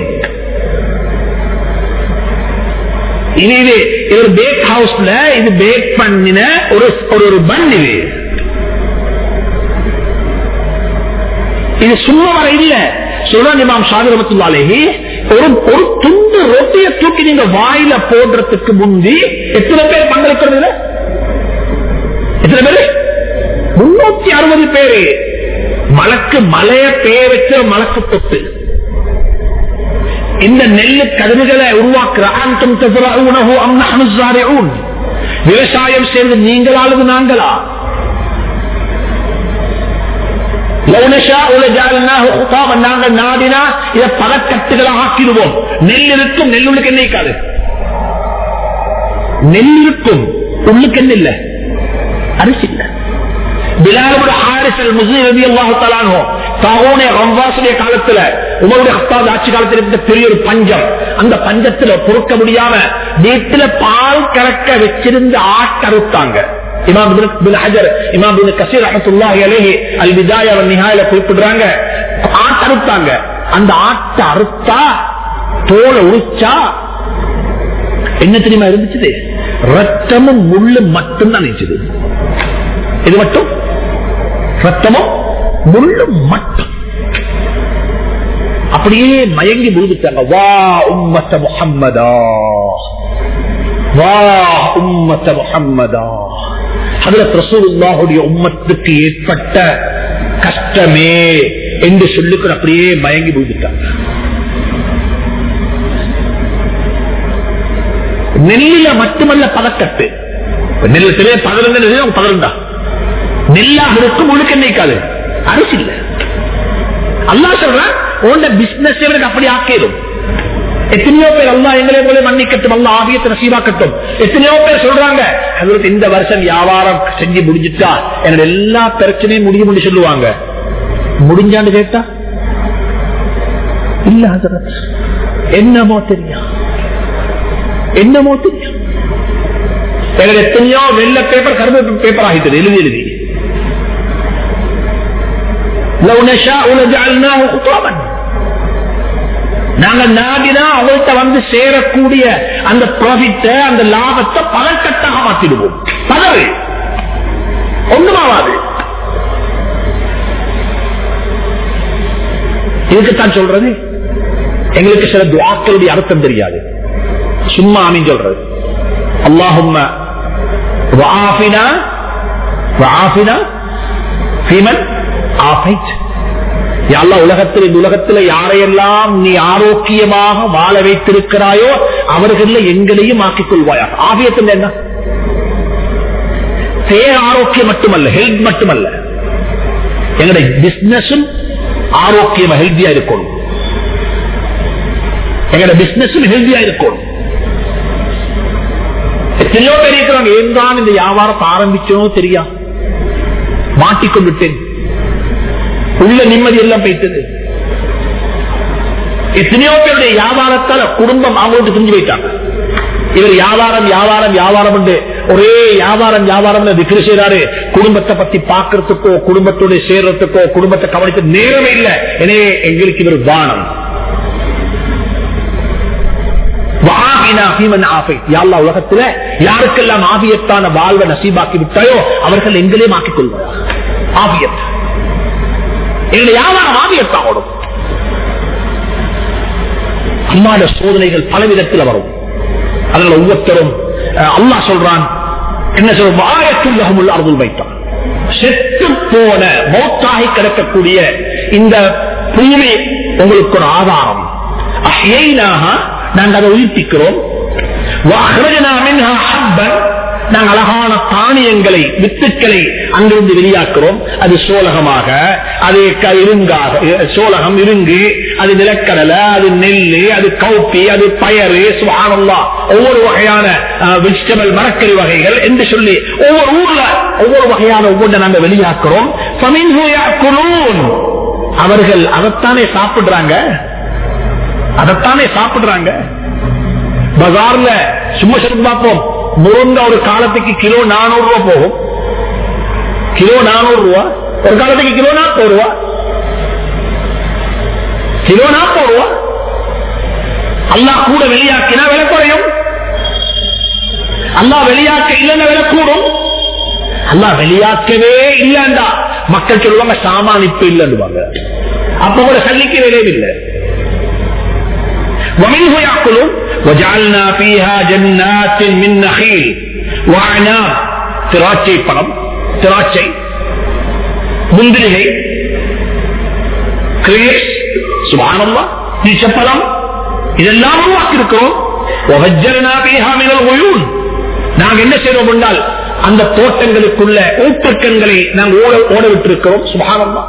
இது இது ஒரு பேக் ஹவுஸ்ல இது பேக் பண்ணின ஒரு ஒரு பன். இது இது சும்மா வர இல்ல. சொல்றாங்க இமாம் ஷாஃபி ரஹ்மத்துல்லாஹி அலைஹி, ஒரு ஒரு துண்டு ரொட்டியை தூக்கி நீங்க வாயில போடுறதுக்கு முந்தி எத்தனை பேர் பங்களிக்கிறது? எத்தனை பேரு? முன்னூத்தி அறுபது பேரு. மலக்கு மலைய பேர் வச்ச மலக்கு தொட்டு இந்த நெல்லு கதிர்களை உருவாக்குற விவசாயம் செய்வது நீங்களாவது நாங்களா? நாங்கள் நாடினா இதை பதக்கட்டுகளை ஆக்கிடுவோம். நெல் இருக்கும், நெல்லுக்கு என்ன இருக்காது, நெல் இருக்கும் உள்ளுக்கு என்ன இல்ல, அரிசி இல்ல. பிலாலுடைய ஹாரிஸ் அல் முஸ்லிம் ரலியல்லாஹு தஆலா அன்ஹு தாகூனே ரம்வாசுடைய காலத்துல, உமருடைய ஹத்தாப் ஆட்சி காலத்தில் இருந்த பெரிய ஒரு பஞ்சம், அந்த பஞ்சத்துல பொறுக்க முடியாம வீட்டுல பால் கறக்க வச்சிருந்த ஆட்டறுத்தாங்க. இமாம் இப்னு ஹஜர், இமாம் இப்னு கஸீர் ரஹ்மத்துல்லாஹி அலைஹி அல் பிதாயா வன் நிஹாயா குறிப்பிடுறாங்க, ஆட்டறுத்தாங்க. அந்த ஆட்ட அறுத்தா தோலை உரிச்சா என்ன தெரியுமா இருந்துச்சு? ரத்தமும் முள்ளு மட்டும் தான் இருந்துச்சு. இது மட்டும் ரத்தமும் முள்ளு மட்டும். அப்படியே மயங்கி விழுந்துட்டாங்க. வா உம்மத்த முஹம்மதா, வா உம்மத்த முஹம்மதா. ஹஜ்ரத் ரசூலுல்லாஹுடைய உம்மத்துக்கு ஏற்பட்ட கஷ்டமே என்று சொல்லிக்கிற அப்படியே மயங்கி விழுந்துட்டாங்க. நெல்லில மட்டுமல்ல பதக்கட்டு, நெல்லிலே பதினொன்று பதினொன்றா நெல்லாக இருக்கும், முழுக்க நினைக்காது, அரிசி இல்ல. அல்லாஹ் சொல்றான் உன்ன பிசினஸ் அப்படி ஆக்கிடும். எத்தனையோ பேர் அல்லாஹ் எங்களே போல மன்னிக்கட்டும், அல்லாஹ் ஆபியத்தை நசீபாக்கட்டும். எத்தனையோ பேர் சொல்றாங்க இந்த வருஷம் வியாபாரம் செஞ்சு முடிஞ்சிட்டா என்னோட எல்லா பிரச்சனையும் முடியும் சொல்லுவாங்க. முடிஞ்சான்னு கேட்டா இல்ல ஹஸரத், என்னமோ தெரியும் என்னமோ தெரியும். எத்தனையோ வெள்ள பேப்பர் கருப்பு பேப்பர் ஆகிட்டது எழுதி எழுதி. நாங்க நாடினா அவங்கள்ட்ட வந்து சேரக்கூடிய அந்த ப்ராஃபிட், அந்த லாபத்தை பலக்கட்டாக மாற்றிடுவோம். பதவி ஒண்ணுமாவாது. இதுக்குத்தான் சொல்றது, எங்களுக்கு சில துஆக்களுடைய அர்த்தம் தெரியாது, சும்மா ஆமீன் சொல்றது. அல்லாஹும்ம வஆஃபினா வஆஃபினா ஃபீமன் ஆஃபைத். யா அல்லாஹ், உலகத்தில் இந்த உலகத்தில் யாரையெல்லாம் நீ ஆரோக்கியமாக வாழ வைத்திருக்கிறாயோ அவர்கள் எங்களையும் ஆக்கிக் கொள்வாயாக. ஆபியத்தில் என்ன? தேர் ஆரோக்கியம் மட்டுமல்ல, ஹெல்த் மட்டுமல்ல, எங்களுடைய பிசினஸும் ஆரோக்கியமா ஹெல்த்தியா இருக்கணும். எங்களுடைய பிசினஸும் ஹெல்த்தியா இருக்கணும். எத்தனையோ பேர் இருக்கிறாங்க, ஏன் இந்த வியாபாரத்தை ஆரம்பிச்சோ தெரியா, மாட்டிக்கொண்டுட்டேன், உள்ள நிம்மதி எல்லாம் போயிட்டது. எத்தனையோ பேருடைய வியாபாரத்தால குடும்பம் அவங்களுக்கு செஞ்சு போயிட்டாங்க. இவர் வியாபாரம் வியாபாரம் வியாபாரம் என்று ஒரே வியாபாரம் வியாபாரம் விக்கிரி செய்யறாரு. குடும்பத்தை பத்தி பாக்குறதுக்கோ குடும்பத்தோட சேர்றதுக்கோ குடும்பத்தை கவனிக்க நேரமே இல்லை. எனவே எங்களுக்கு இவர் வானம். உலகத்தில் யாருக்கெல்லாம் ஆபியத்தான வாழ்வை நசீபாக்கி விட்டாயோ அவர்கள் எங்களே மாற்றிக் கொள்வார். ஆபியத் எங்களுடைய வியாபாரம் ஆகியத்தான் ஓடும். அம்மாட சோதனைகள் பல விதத்தில் வரும். அதனால ஒவ்வொருத்தரும் அல்லாஹ் சொல்றான், என்ன சொல்ற ஆயத்துள்ளகமுள்ள அருள் வைத்தான், செத்து போன மௌத்தாகி கிடக்கக்கூடிய இந்த பூமி உங்களுக்கு ஒரு ஆதாரம். நாங்கள் அதை உயிர்ப்பிக்கிறோம். நாங்கள் அழகான தானியங்களை வித்துக்களை அங்கிருந்து வெளியாக்குறோம். அது சோளகமாக, அது இருங்காக, சோளகம் இருங்கு, அது நிலக்கடலை, அது நெல்லு, அது கவுப்பி, அது பயறு, சுப்ஹானல்லாஹ், ஒவ்வொரு வகையான வெஜிடபிள் மரக்கறி வகைகள் என்று சொல்லி ஒவ்வொரு ஊர்ல ஒவ்வொரு வகையான ஒவ்வொன்றை நாங்கள் வெளியாக்குறோம். அவர்கள் அதைத்தானே சாப்பிடுறாங்க, அதைத்தானே சாப்பிடுறாங்க. பஜார்ல சும்மா சொல்லி பார்ப்போம், முருங்க ஒரு காலத்துக்கு கிலோ நானூறு ரூபாய் போகும். கிலோ நானூறு ரூபாய் ஒரு காலத்துக்கு கிலோ நாற்பது ரூபா, கிலோ நாற்பது ரூபா. அல்லாஹ் கூட வெளியாக்கினா விலை குறையும், அல்லாஹ் வெளியாக்க இல்லைன்னா விலை கூடும். அல்லாஹ் வெளியாக்கவே இல்லைண்டா மக்கள் சொல்லுவாங்க சாமான் இப்ப இல்லைன்னுவாங்க. அப்ப கூட சல்லிக்கு விளைவில்லை. ومنه يأكلون وجعلنا فيها جنات من نخيل وعناب, திராட்சை பழம், திராட்சை, முந்திரிகை, கிரேப்ஸ், சுப்ஹானல்லாஹ், பழம், இதெல்லாம் உருவாக்கி இருக்கிறோம். وفجرنا فيها من العيون, நாங்க என்ன செய்றோம் என்றால் அந்த தோட்டங்களுக்குள்ள ஊற்றுக்கண்களை நாங்கள் ஓட ஓட விட்டிருக்கிறோம். சுப்ஹானல்லாஹ்,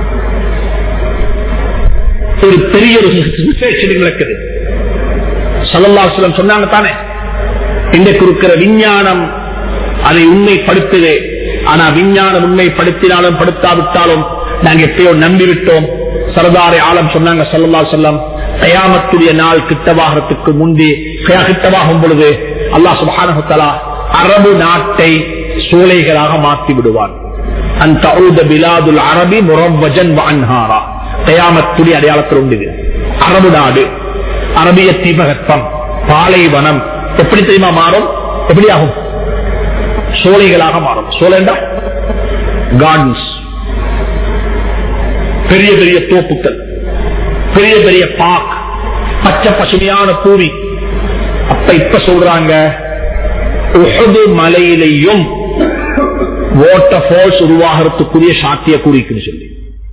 ஒரு பெரிய நடக்குது. ஸல்லல்லாஹு அலைஹி வஸல்லம் சொன்னாங்க தானே, இன்றைக்கு இருக்கிற விஞ்ஞானம் அதை உண்மைப்படுத்துது. ஆனா விஞ்ஞானம் உண்மைப்படுத்தினாலும் படுத்தாவிட்டாலும் நாங்க எப்பயோ நம்பிவிட்டோம். சர்தாரே ஆலம் சொன்னாங்க ஸல்லல்லாஹு அலைஹி வஸல்லம், கியாமத்துடைய நாள் கிட்டவாகிறதுக்கு முந்தி, கிட்டவாகும் பொழுது அல்லாஹ் சுப்ஹானஹு வ தஆலா அரபு நாட்டை சோலைகளாக மாற்றி விடுவான். அன் தஊத பிலாதுல் அரபி முரவ்வஜன் வ அன்ஹாரா, கியாமத்துடைய அடையாளத்தில் உண்டு. அரபு நாடு, அரபிய தீபகற்பம், பாலைவனம் எப்படி தெரியுமா மாறும்? எப்படி ஆகும்? சோலைகளாக மாறும். சோலைண்டா கார்டன்ஸ், பெரிய பெரிய தோப்புக்கள், பெரிய பெரிய பார்க், பச்சை பசுமையான பூமி. அப்ப இப்ப சொல்றாங்க உஹது மலையிலையும் வாட்டர் ஃபால்ஸ் உருவாகிறதுக்குரிய சாத்திய குறிக்குன்னு சொல்லி.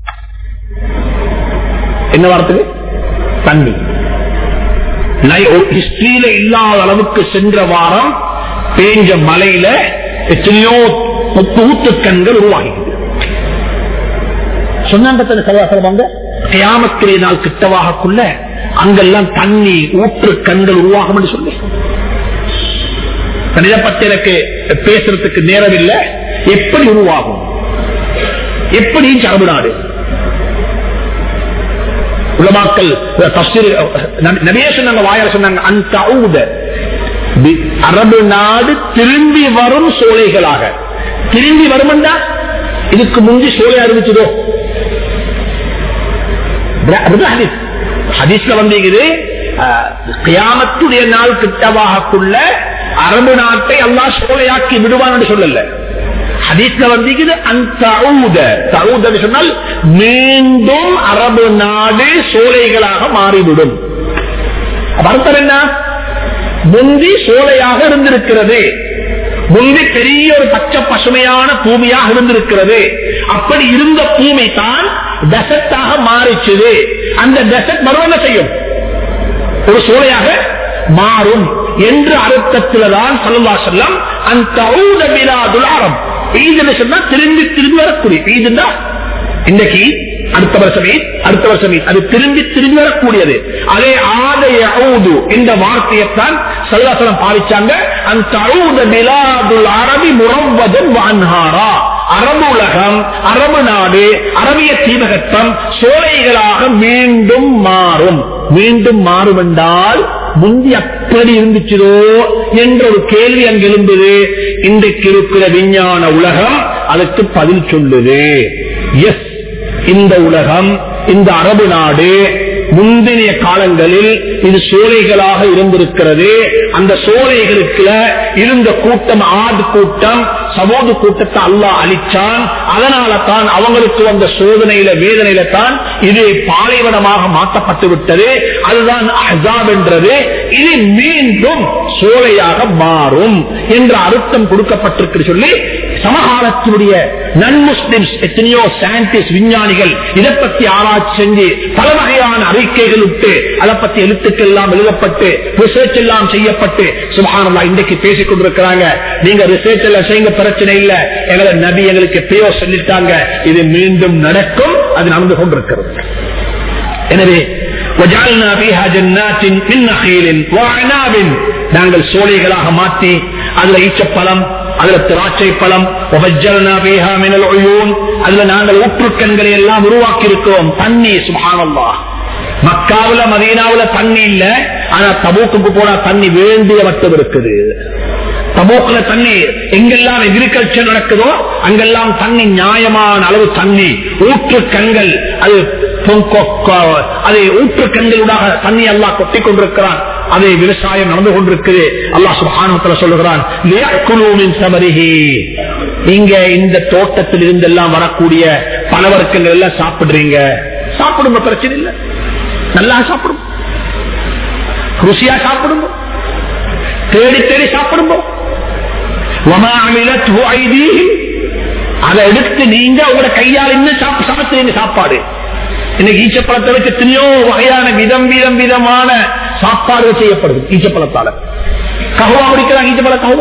என்ன வார்த்தை? தண்ணி. ஹிஸ்டரியில இல்லாத அளவுக்கு சென்ற வாரம் பேஞ்ச மலையில எத்தனையோ ஊத்துக்கண்கள் உருவாகிது. சொன்னாங்க கியாமத்திலே நாள் கிட்டவாகக்குள்ள அங்கெல்லாம் தண்ணி ஊற்று கண்கள் உருவாகும் என்று சொல்லி. இதை பற்றி எனக்கு பேசுறதுக்கு நேரம் இல்லை. எப்படி உருவாகும், எப்படி அரபு நாடு உலமாக்கள் நிறைய சொன்னாங்க, வாயால் சொன்னாங்க, அந்த அரபு நாடு திரும்பி வரும் சோலைகளாக. திரும்பி வரும் இதுக்கு முந்தி சோலை அறிவிச்சதோ? ஹதீஸ்ல வந்தீங்க, கியாமத்துடைய நாள் கிட்டவாகக்குள்ள அரபு நாட்டை அல்லாஹ் சோலையாக்கி விடுவான்னு சொல்லல. ஹதீஸ்ல வந்தீங்க அந்த சொன்னால் மீண்டும் அரபு நாடு சோலைகளாக மாறிவிடும். அர்த்தம் என்ன? முந்தி சோலையாக இருந்திருக்கிறது, முந்தி பெரிய ஒரு பச்சை பசுமையான பூமியாக இருந்திருக்கிறது. அப்படி இருந்த பூமி தான் டெசர்ட்டாக மாறிச்சது. அந்த டெசர்ட் மறுவன செய்யும், ஒரு சோலையாக மாறும் என்ற அர்த்தத்தில் தான் ஸல்லல்லாஹு அலைஹி வஸல்லம் அந்த பிலாதுல் அரப் ஈதுன்னு சொன்னா திரும்பி திரும்பி வரக்கூடிய ஈதுன்னா இன்னைக்கு அடுத்த வருஷமே அடுத்த வருஷமே அது திரும்பி திரும்பி வரக்கூடியது. அதே ஆதைய இந்த வார்த்தையைத்தான் ஸல்லல்லாஹு அலைஹி வஸல்லம் பாவிச்சாங்க. அந்த பிலாதுல் அரபி முரவ்வஜன் வ அன்ஹாரா, அரபு உலகம், அரபு நாடு, அரபிய தீபகற்பம் சோலைகளாக மீண்டும் மாறும். மீண்டும் மாறும் என்றால் முந்தி அப்படி இருந்துச்சதோ என்ற ஒரு கேள்வி அங்கு எழுந்தது. இன்றைக்கு இருக்கிற விஞ்ஞான உலகம் அதற்கு பதில் சொல்லுது. எஸ், இந்த உலகம், இந்த அரபு நாடு முந்தின காலங்களில் இது சோலைகளாக இருந்திருக்கிறது. அந்த சோலைகளுக்கு இருந்த கூட்டம், ஆடு கூட்டம், சமூக கூட்டத்தை அல்லாஹ் அழிச்சான். அதனால தான் அவங்களுக்கு வந்த சோதனையில வேதனையில தான் இது பாலைவனமாக மாற்றப்பட்டு விட்டது. அதுதான் அஹ்ஸாப் என்றது. இது மீண்டும் சோலையாக மாறும் என்ற அர்த்தம் கொடுக்கப்பட்டிருக்கு சொல்லி சமகாலத்தினுடைய நன் முஸ்லிம்ஸ் எத்தனையோ சயின்டிஸ்ட் விஞ்ஞானிகள் இதை பற்றி ஆராய்ச்சி செஞ்சு பல வகையான அறிக்கைகள் விட்டு அதை பற்றி எழுத்துக்கள் எல்லாம் எழுதப்பட்டு ரிசர்ச் எல்லாம் செய்யப்பட்டு சுப்ஹானல்லாஹ் இன்றைக்கு பேசிக் கொண்டிருக்கிறாங்க. நீங்க ரிசர்ச் எல்லாம் செய்யுங்க, பிரச்சனை இல்ல, எங்களை நபி எங்களுக்கு எப்பயோ சொல்லிட்டாங்க, இது மீண்டும் நடக்கும், அது நடந்து கொண்டிருக்கிறது. எனவே وَجَعَلْنَا فِيهَا جَنَّاتٍ مِّن نَخِيلٍ وَأَعْنَابٍ நாங்கள் சோலைகளாக மாற்றி அதுல ஈச்சப்பழம், அதுல திராட்சை பழம், وَفَجَّرْنَا فِيهَا مِنَ الْعُيُونِ அதுல நாங்கள் ஊற்றுக்கண்களை எல்லாம் உருவாக்கி இருக்கிறோம். தண்ணி சுப்ஹானல்லாஹ், மக்காவுல மதீனாவுல தண்ணி இல்ல, ஆனா தபூக்குக்கு போனா தண்ணி வேண்டிய மட்டும் இருக்குது. தபூக்குல தண்ணி எங்கெல்லாம் எக்ரிகல்ச்சர் நடக்குதோ அங்கெல்லாம் தண்ணி நியாயமான அளவு தண்ணி, ஊற்று கண்கள், அது அதை ஊற்று கண்களுடாக தண்ணி அல்லாஹ் கொட்டிக் கொண்டிருக்கிறான். அதே விவசாயம் நடந்து கொண்டிருக்குது. அல்லாஹ் சுப்ஹானஹு வ தஆலா சொல்லுகிறான், லியக்குலூ மின் ஸமரிஹி நீங்க இந்த தோட்டத்தில் இருந்தெல்லாம் வரக்கூடிய பழவர்க்கங்கள் எல்லாம் சாப்பிடுறீங்க, சாப்பிடுங்க, பிரச்சனை இல்லை, நல்லா சாப்பிடும், ருசியா சாப்பிடுங்க, தேடி தேடி சாப்பிடுங்க. வமா அமிலத்ஹு ஐதீஹிம் அதை எடுத்து நீங்க உங்களோட கையால் இன்னும் சமைச்சீங்க சாப்பாடு. இன்னைக்கு ஈச்சப்பழத்தை வச்சு எத்தனையோ வகையான விதம் விதம் விதமான சாப்பாடு செய்யப்படுது ஈச்சப்பழத்தால. கஹுவா முடிக்கிறாங்க, ஈச்சப்பழ கஹுவா.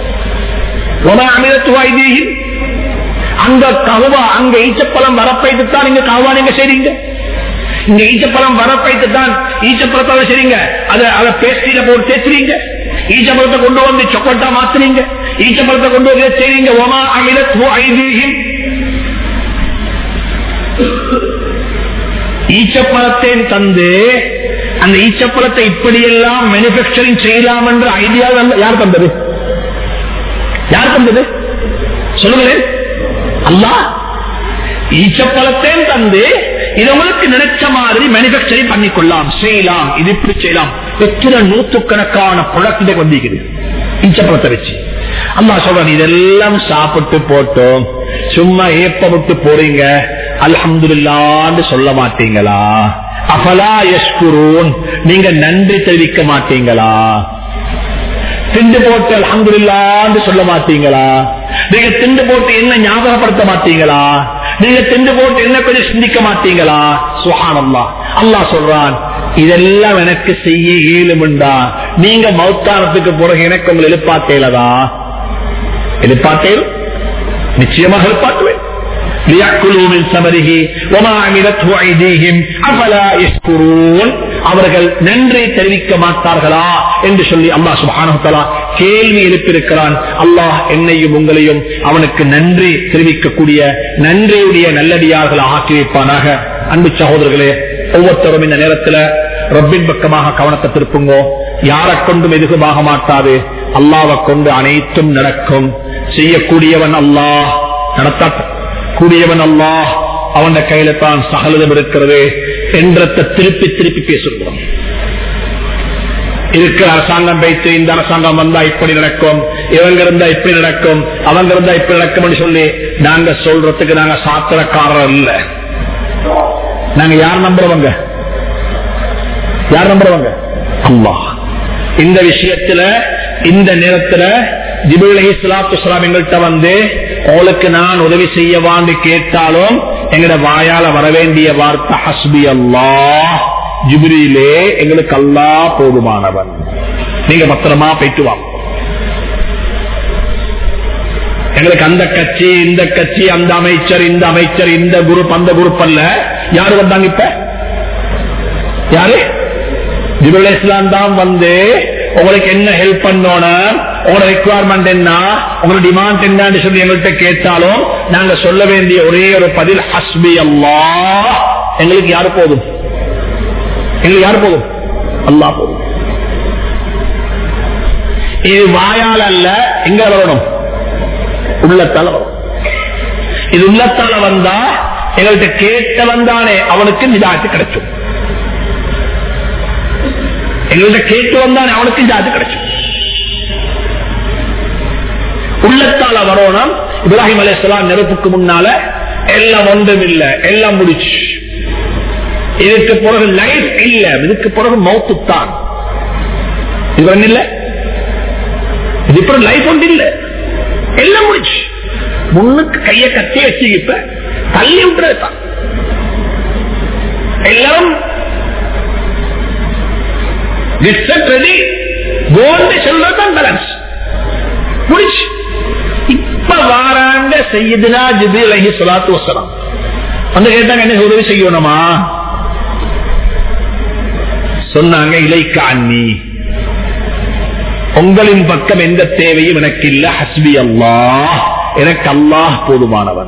வமா அமிலத்ஹு ஐதீஹிம் அங்க கஹுவா, அங்க ஈச்சப்பழம் வரப்பைத்து தான் நீங்க கஹுவா நீங்க செய்றீங்க. இங்க ஈச்சப்பழம் வரப்பைத்து தான் ஈச்சப்பழத்தால செய்றீங்க. அதை அதை பேஸ்ட்ரியில போட்டு தேய்ச்சுறீங்க. ஈச்சப்பழத்தை கொண்டு வந்து சாக்லேட்டா மாத்துறீங்க. ஈச்சப்பழத்தை கொண்டு வந்து செய்றீங்க. வமா அமிலத்ஹு ஐதீஹிம் ஈச்சப்பழத்தையும் தந்து அந்த ஈச்சப்பழத்தை இப்படியெல்லாம் மேனுபேக்சரிங் செய்யலாம் என்ற ஐடியா யார் தந்தது? யார் தந்தது சொல்லுங்களேன். அல்லாஹ் ஈச்சப்பழத்தையும் தந்து இது உங்களுக்கு நினைச்ச மாதிரி மேனுபேக்சரிங் பண்ணிக்கொள்ளலாம், செய்யலாம், இது இப்படி செய்யலாம். எத்தனை நூற்றுக்கணக்கான ப்ராடக்ட் வந்திருக்குது ஈச்சப்பழத்தை வச்சு. அல்லாஹ் சொல்றான், இதெல்லாம் சாப்பிட்டு போட்டோம், சும்மா ஏப்ப விட்டு போறீங்க, அல்ஹம்துலில்லாஹ்னு சொல்ல மாட்டீங்களா? அஃபலா யஷ்குரூன் நீங்க நன்றி தெரிவிக்க மாட்டீங்களா? திண்டு போட்டு அல்ஹம்துலில்லாஹ்னு சொல்ல மாட்டீங்களா? நீங்க திண்டு போட்டு என்ன ஞாபகப்படுத்த மாட்டீங்களா? நீங்க திண்டு போட்டு என்ன கொஞ்சம் சிந்திக்க மாட்டீங்களா? சுப்ஹானல்லாஹ். அல்லாஹ் சொல்றான், இதெல்லாம் எனக்கு செய்ய இயலும்டா, நீங்க மௌத்தானத்துக்கு பிறகு எனக்கு உங்களை எழுப்பாட்டேலதா? எழுப்பாட்டேலும் நிச்சயமாக எழுப்பாட்டுவேன். அவர்கள் நன்றி தெரிவிக்க மாட்டார்களா என்று சொல்லி அல்லாஹ் சுப்ஹானஹு வ தஆலா கேள்வி எழுப்பியிருக்கிறான். அல்லாஹ் என்னையும் உங்களையும் அவனுக்கு நன்றி தெரிவிக்கக்கூடிய நன்றியுடைய நல்லடியார்கள் ஆக்கி வைப்பானாக. அன்பு சகோதரர்களே, ஒவ்வொருத்தரும் இந்த நேரத்தில் ரப்பின் பக்கமாக கவனத்தை திருப்புங்கோ. யாரை கொண்டும் எதுவுமாக மாட்டாது, அல்லாஹ்வை கொண்டு அனைத்தும் நடக்கும். செய்யக்கூடியவன் அல்லாஹ், நடத்த கூடியவன் அல்லாஹ், அவன் கையில தான் சகலதும் இருக்கிறது என்றத்தை திருப்பி திருப்பி பேசுகிறோம். இருக்கிற அரசாங்கம் வைத்து இந்த அரசாங்கம் வந்தா இப்படி நடக்கும், இவங்க இருந்தா இப்படி நடக்கும், அவங்க இருந்தா இப்படி நடக்கும் சொல்லி நாங்க சொல்றதுக்கு நாங்க சாத்திரக்காரர் இல்ல. நாங்க யார் நம்புறவங்க? யார் நம்புறவங்க? அல்லாஹ். இந்த விஷயத்துல இந்த நேரத்துல ஜிப்ரீல் அலைஹிஸ்ஸலாத்து வஸ்ஸலாம் எங்கள்கிட்ட வந்து உங்களுக்கு நான் உதவி செய்யவான்னு கேட்டாலும் எங்கட வாயால வரவேண்டிய வார்த்தை ஹஸ்பி அல்லாஹ், ஜிப்ரீலே எங்களுக்கு அல்லாஹ் போதுமானவன், நீங்க பத்திரமா போயிட்டு வாங்க. எங்களுக்கு அந்த கட்சி இந்த கட்சி, அந்த அமைச்சர் இந்த அமைச்சர், இந்த குரூப் அந்த குரூப் அல்ல. யாரு வந்தாங்க? இப்ப யாரு? ஜிப்ரீல் அலைஹிஸ்ஸலாம் தான் வந்து உங்களுக்கு என்ன ஹெல்ப் பண்ணணும், உங்களோட ரெக்குவயர்மெண்ட் என்ன, உங்களோட டிமாண்ட் என்னன்னு சொல்லி எங்கள்கிட்ட கேட்டாலும் நாங்க சொல்ல வேண்டிய ஒரே ஒரு பதில் ஹஸ்பி அல்லாஹ், எங்களுக்கு யாரு போதும்? எங்களுக்கு யாரு போதும்? அல்லாஹ் போதும். இது வாயால் அல்ல, எங்க வரணும்? உள்ளத்தால வரும். இது உள்ளத்தால வந்தா எங்கள்கிட்ட கேட்ட வந்தானே அவனுக்கு நிதாயத்து கிடைக்கும். எங்கள்கிட்ட கேட்டு வந்தானே அவனுக்கு நிதாயத்து கிடைக்கும். உள்ளத்தால வரணும். இப்ராஹிம் அலைஹிஸ்ஸலாம் நெருப்புக்கு முன்னால எல்லாம் ஒன்றும் இல்ல, எல்லாம் முடிச்சு. இதுக்கு பிறகு லைஃப் இல்ல, இதுக்கு பிறகு மௌத்து தான். இது ஒண்ணு இல்ல, இது லைஃப் ஒன்று இல்ல, எல்லாம் முடிச்சு. முன்னுக்கு கைய கட்டி வச்சு இப்ப தள்ளி விட்டுறதுதான். எல்லாரும் சொல்றதுதான் பேலன்ஸ் முடிச்சு. இப்ப வாராங்க சையதுனா ஜிப்ரீல் அலைஹிஸ்ஸலாத்து வஸ்ஸலாம் வந்து கேட்டாங்க, என்ன உதவி செய்யணுமா? சொன்னாங்க, இலைக்க அன்னி, உங்களின் பக்கம் எந்த தேவையும் எனக்கு இல்ல. ஹஸ்பி அல்லாஹ், எனக்கு அல்லாஹ் போதுமானவன்,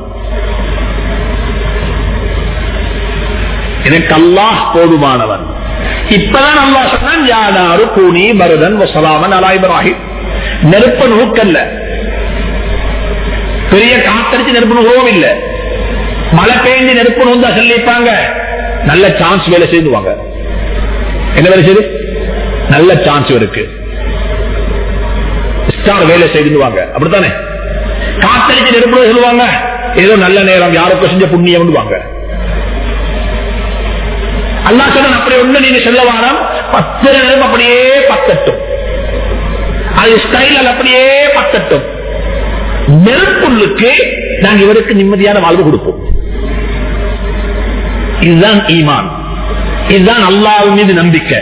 எனக்கு அல்லாஹ் போதுமானவன். இப்பதான் அல்லாஹ் சொன்னான், யானாரு கூனி பரதன் வஸலாமன் அலா இப்ராஹிம். நெருப்ப நுகல்ல, பெரிய காத்தடிச்சு நெருப்பு நுகவும் இல்ல, மழை பெய்ஞ்சு நெருப்பு நுந்தா சொல்லிப்பாங்க, நல்ல சான்ஸ் வேலை செய்துவாங்க. என்ன வேலை செய்து? நல்ல சான்ஸ் இருக்கு, ஸ்டார் வேலை செய்துவாங்க. அப்படித்தானே? காத்தடிச்சு நெருப்பு சொல்லுவாங்க, ஏதோ நல்ல நேரம், யாருக்கும் செஞ்ச புண்ணியம் வாங்க. அல்லாஹ் சொல்ல அப்படி ஒண்ணு நீங்க சொல்ல வாரம், பத்து நேரம் அப்படியே பத்தட்டும், அது ஸ்டைல் அப்படியே பத்தட்டும். நெருப்புள்ளுக்கு நாங்கள் இவருக்கு நிம்மதியான வாழ்வு கொடுப்போம். இதுதான் ஈமான், இதுதான் அல்லாஹ் மீது நம்பிக்கை.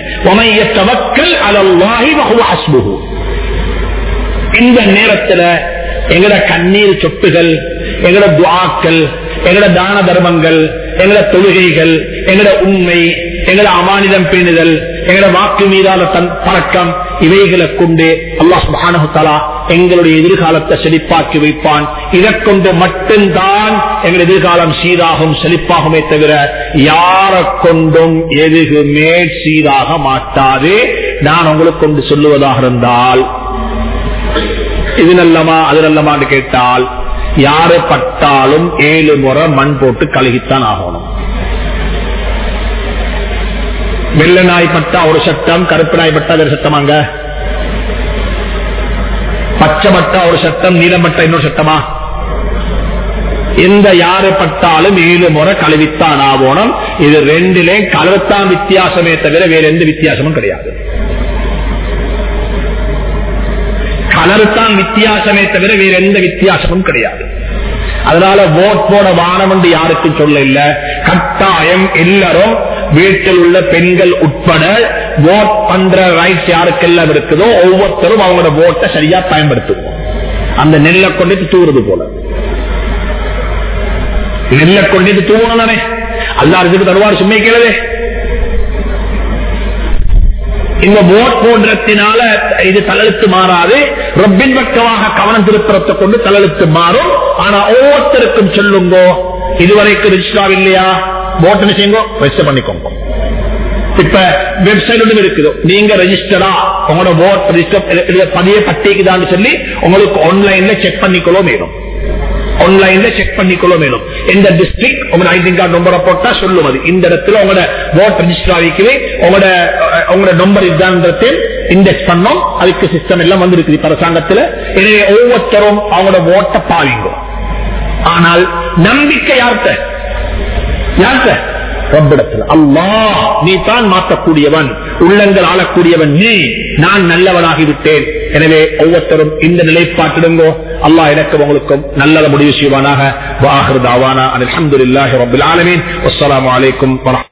இந்த நேரத்தில் எங்கட கண்ணீர் சொட்டுகள், எங்கட துஆக்கள், எங்கட தான தர்மங்கள், எங்கட தொழுகைகள், எங்கட உண்மை, எங்கட அமானிதம் பேணுதல், எங்கட வாக்கு மீதான பழக்கம், இவைகளை கொண்டு அல்லாஹ் சுப்ஹானஹு தஆலா எங்களுடைய எதிர்காலத்தை செழிப்பாக்கி வைப்பான். இதை கொண்டு மட்டும்தான் எங்கள் எதிர்காலம் சீராகும், செழிப்பாகுமே தவிர யாரை கொண்டும் எதுவுமே சீராக மாட்டாது. நான் உங்களுக்கு கொண்டு சொல்லுவதாக இருந்தால், இது நல்லமா அது நல்லமான்னு கேட்டால், யாரு பட்டாலும் ஏழு முறை மண் போட்டு கழுகித்தான் ஆகணும். வெள்ள நாய் பட்டா ஒரு சட்டம், கருப்பு நாய் பட்டா வேறு சட்டமாங்க. பச்சை பட்டா ஒரு சட்டம், நீலம் பட்டா இன்னொரு சட்டமா? எந்த யாரு பட்டாலும் ஏழு முறை கழுவித்தான் ஆகணும். இது ரெண்டிலே கலர்த்தான் வித்தியாசமே தவிர வேற எந்த வித்தியாசமும் கிடையாது. கலர்த்தான் வித்தியாசமே தவிர வேற எந்த வித்தியாசமும் கிடையாது. அதனால ஓட் போட வானம் என்று யாருக்கும் சொல்ல இல்ல. கட்டாயம் எல்லாரும் வீட்டில் உள்ள பெண்கள் உட்பட ஓட் பண்ற ரைட்ஸ் யாருக்கெல்லாம் இருக்குதோ ஒவ்வொருத்தரும் அவங்களோட ஓட்டை சரியா பயன்படுத்துவோம். அந்த நெல்லை கொண்டு தூவுறது போல, நெல்லை கொண்டு தூவணும் தானே. அல்லாஹ்வுக்கு தருவார் சும்மை கேளவே. இந்த ஓட் போடுறதுனால இது தலெழுத்து மாறாது. ரப்பின் பக்கமாக கவனம் திருப்புறத்தை கொண்டு தலெழுத்து மாறும். ஆனா ஒவ்வொருத்தருக்கும் சொல்லுங்க, இதுவரைக்கும் ரெஜிஸ்டர் இல்லையா, ஓட்டு செய்யுங்க, ரெஜிஸ்டர் பண்ணிக்கோங்க. இப்ப வெப்சைட் இருக்குது, நீங்க ரெஜிஸ்டரா உங்களோட ஓட் ரெஜிஸ்டர் பதிய பட்டிக்குதான்னு சொல்லி உங்களுக்கு ஆன்லைன்ல செக் பண்ணிக்கொள்ள வேணும். ஆன்லைன்ல செக் பண்ணிக்கொள்ள வேணும். எந்த டிஸ்ட்ரிக்ட் உங்க ஐடென்டி கார்டு நம்பரை போட்டா சொல்லுவது, இந்த இடத்துல உங்களோட ஓட் ரெஜிஸ்டர் ஆகிக்குது, உங்களோட உங்களோட நம்பர் இதுதான் இண்டெக்ஸ் பண்ணோம். அதுக்கு சிஸ்டம் எல்லாம் வந்து இருக்குது அரசாங்கத்தில். எனவே ஒவ்வொருத்தரும் அவங்களோட ஓட்டை பாவிங்க. ஆனால் நம்பிக்கை யார்கிட்ட? யார்கிட்ட? ரப்பிடத்தில். அல்லாஹ் நீ தான் மாற்றக்கூடியவன், உள்ளங்கள் ஆளக்கூடியவன் நீ, நான் நல்லவனாகிவிட்டேன். எனவே ஒவ்வொருத்தரும் இந்த நிலைப்பாட்டிடுங்கோ. அல்லாஹ் எனக்கு உங்களுக்கும் நல்லத முடிவு செய்வானாக. வஆகிரு தஅவானா அல்ஹம்துலில்லாஹி ரப்பில் ஆலமீன். வஸ்ஸலாமு அலைக்கும்.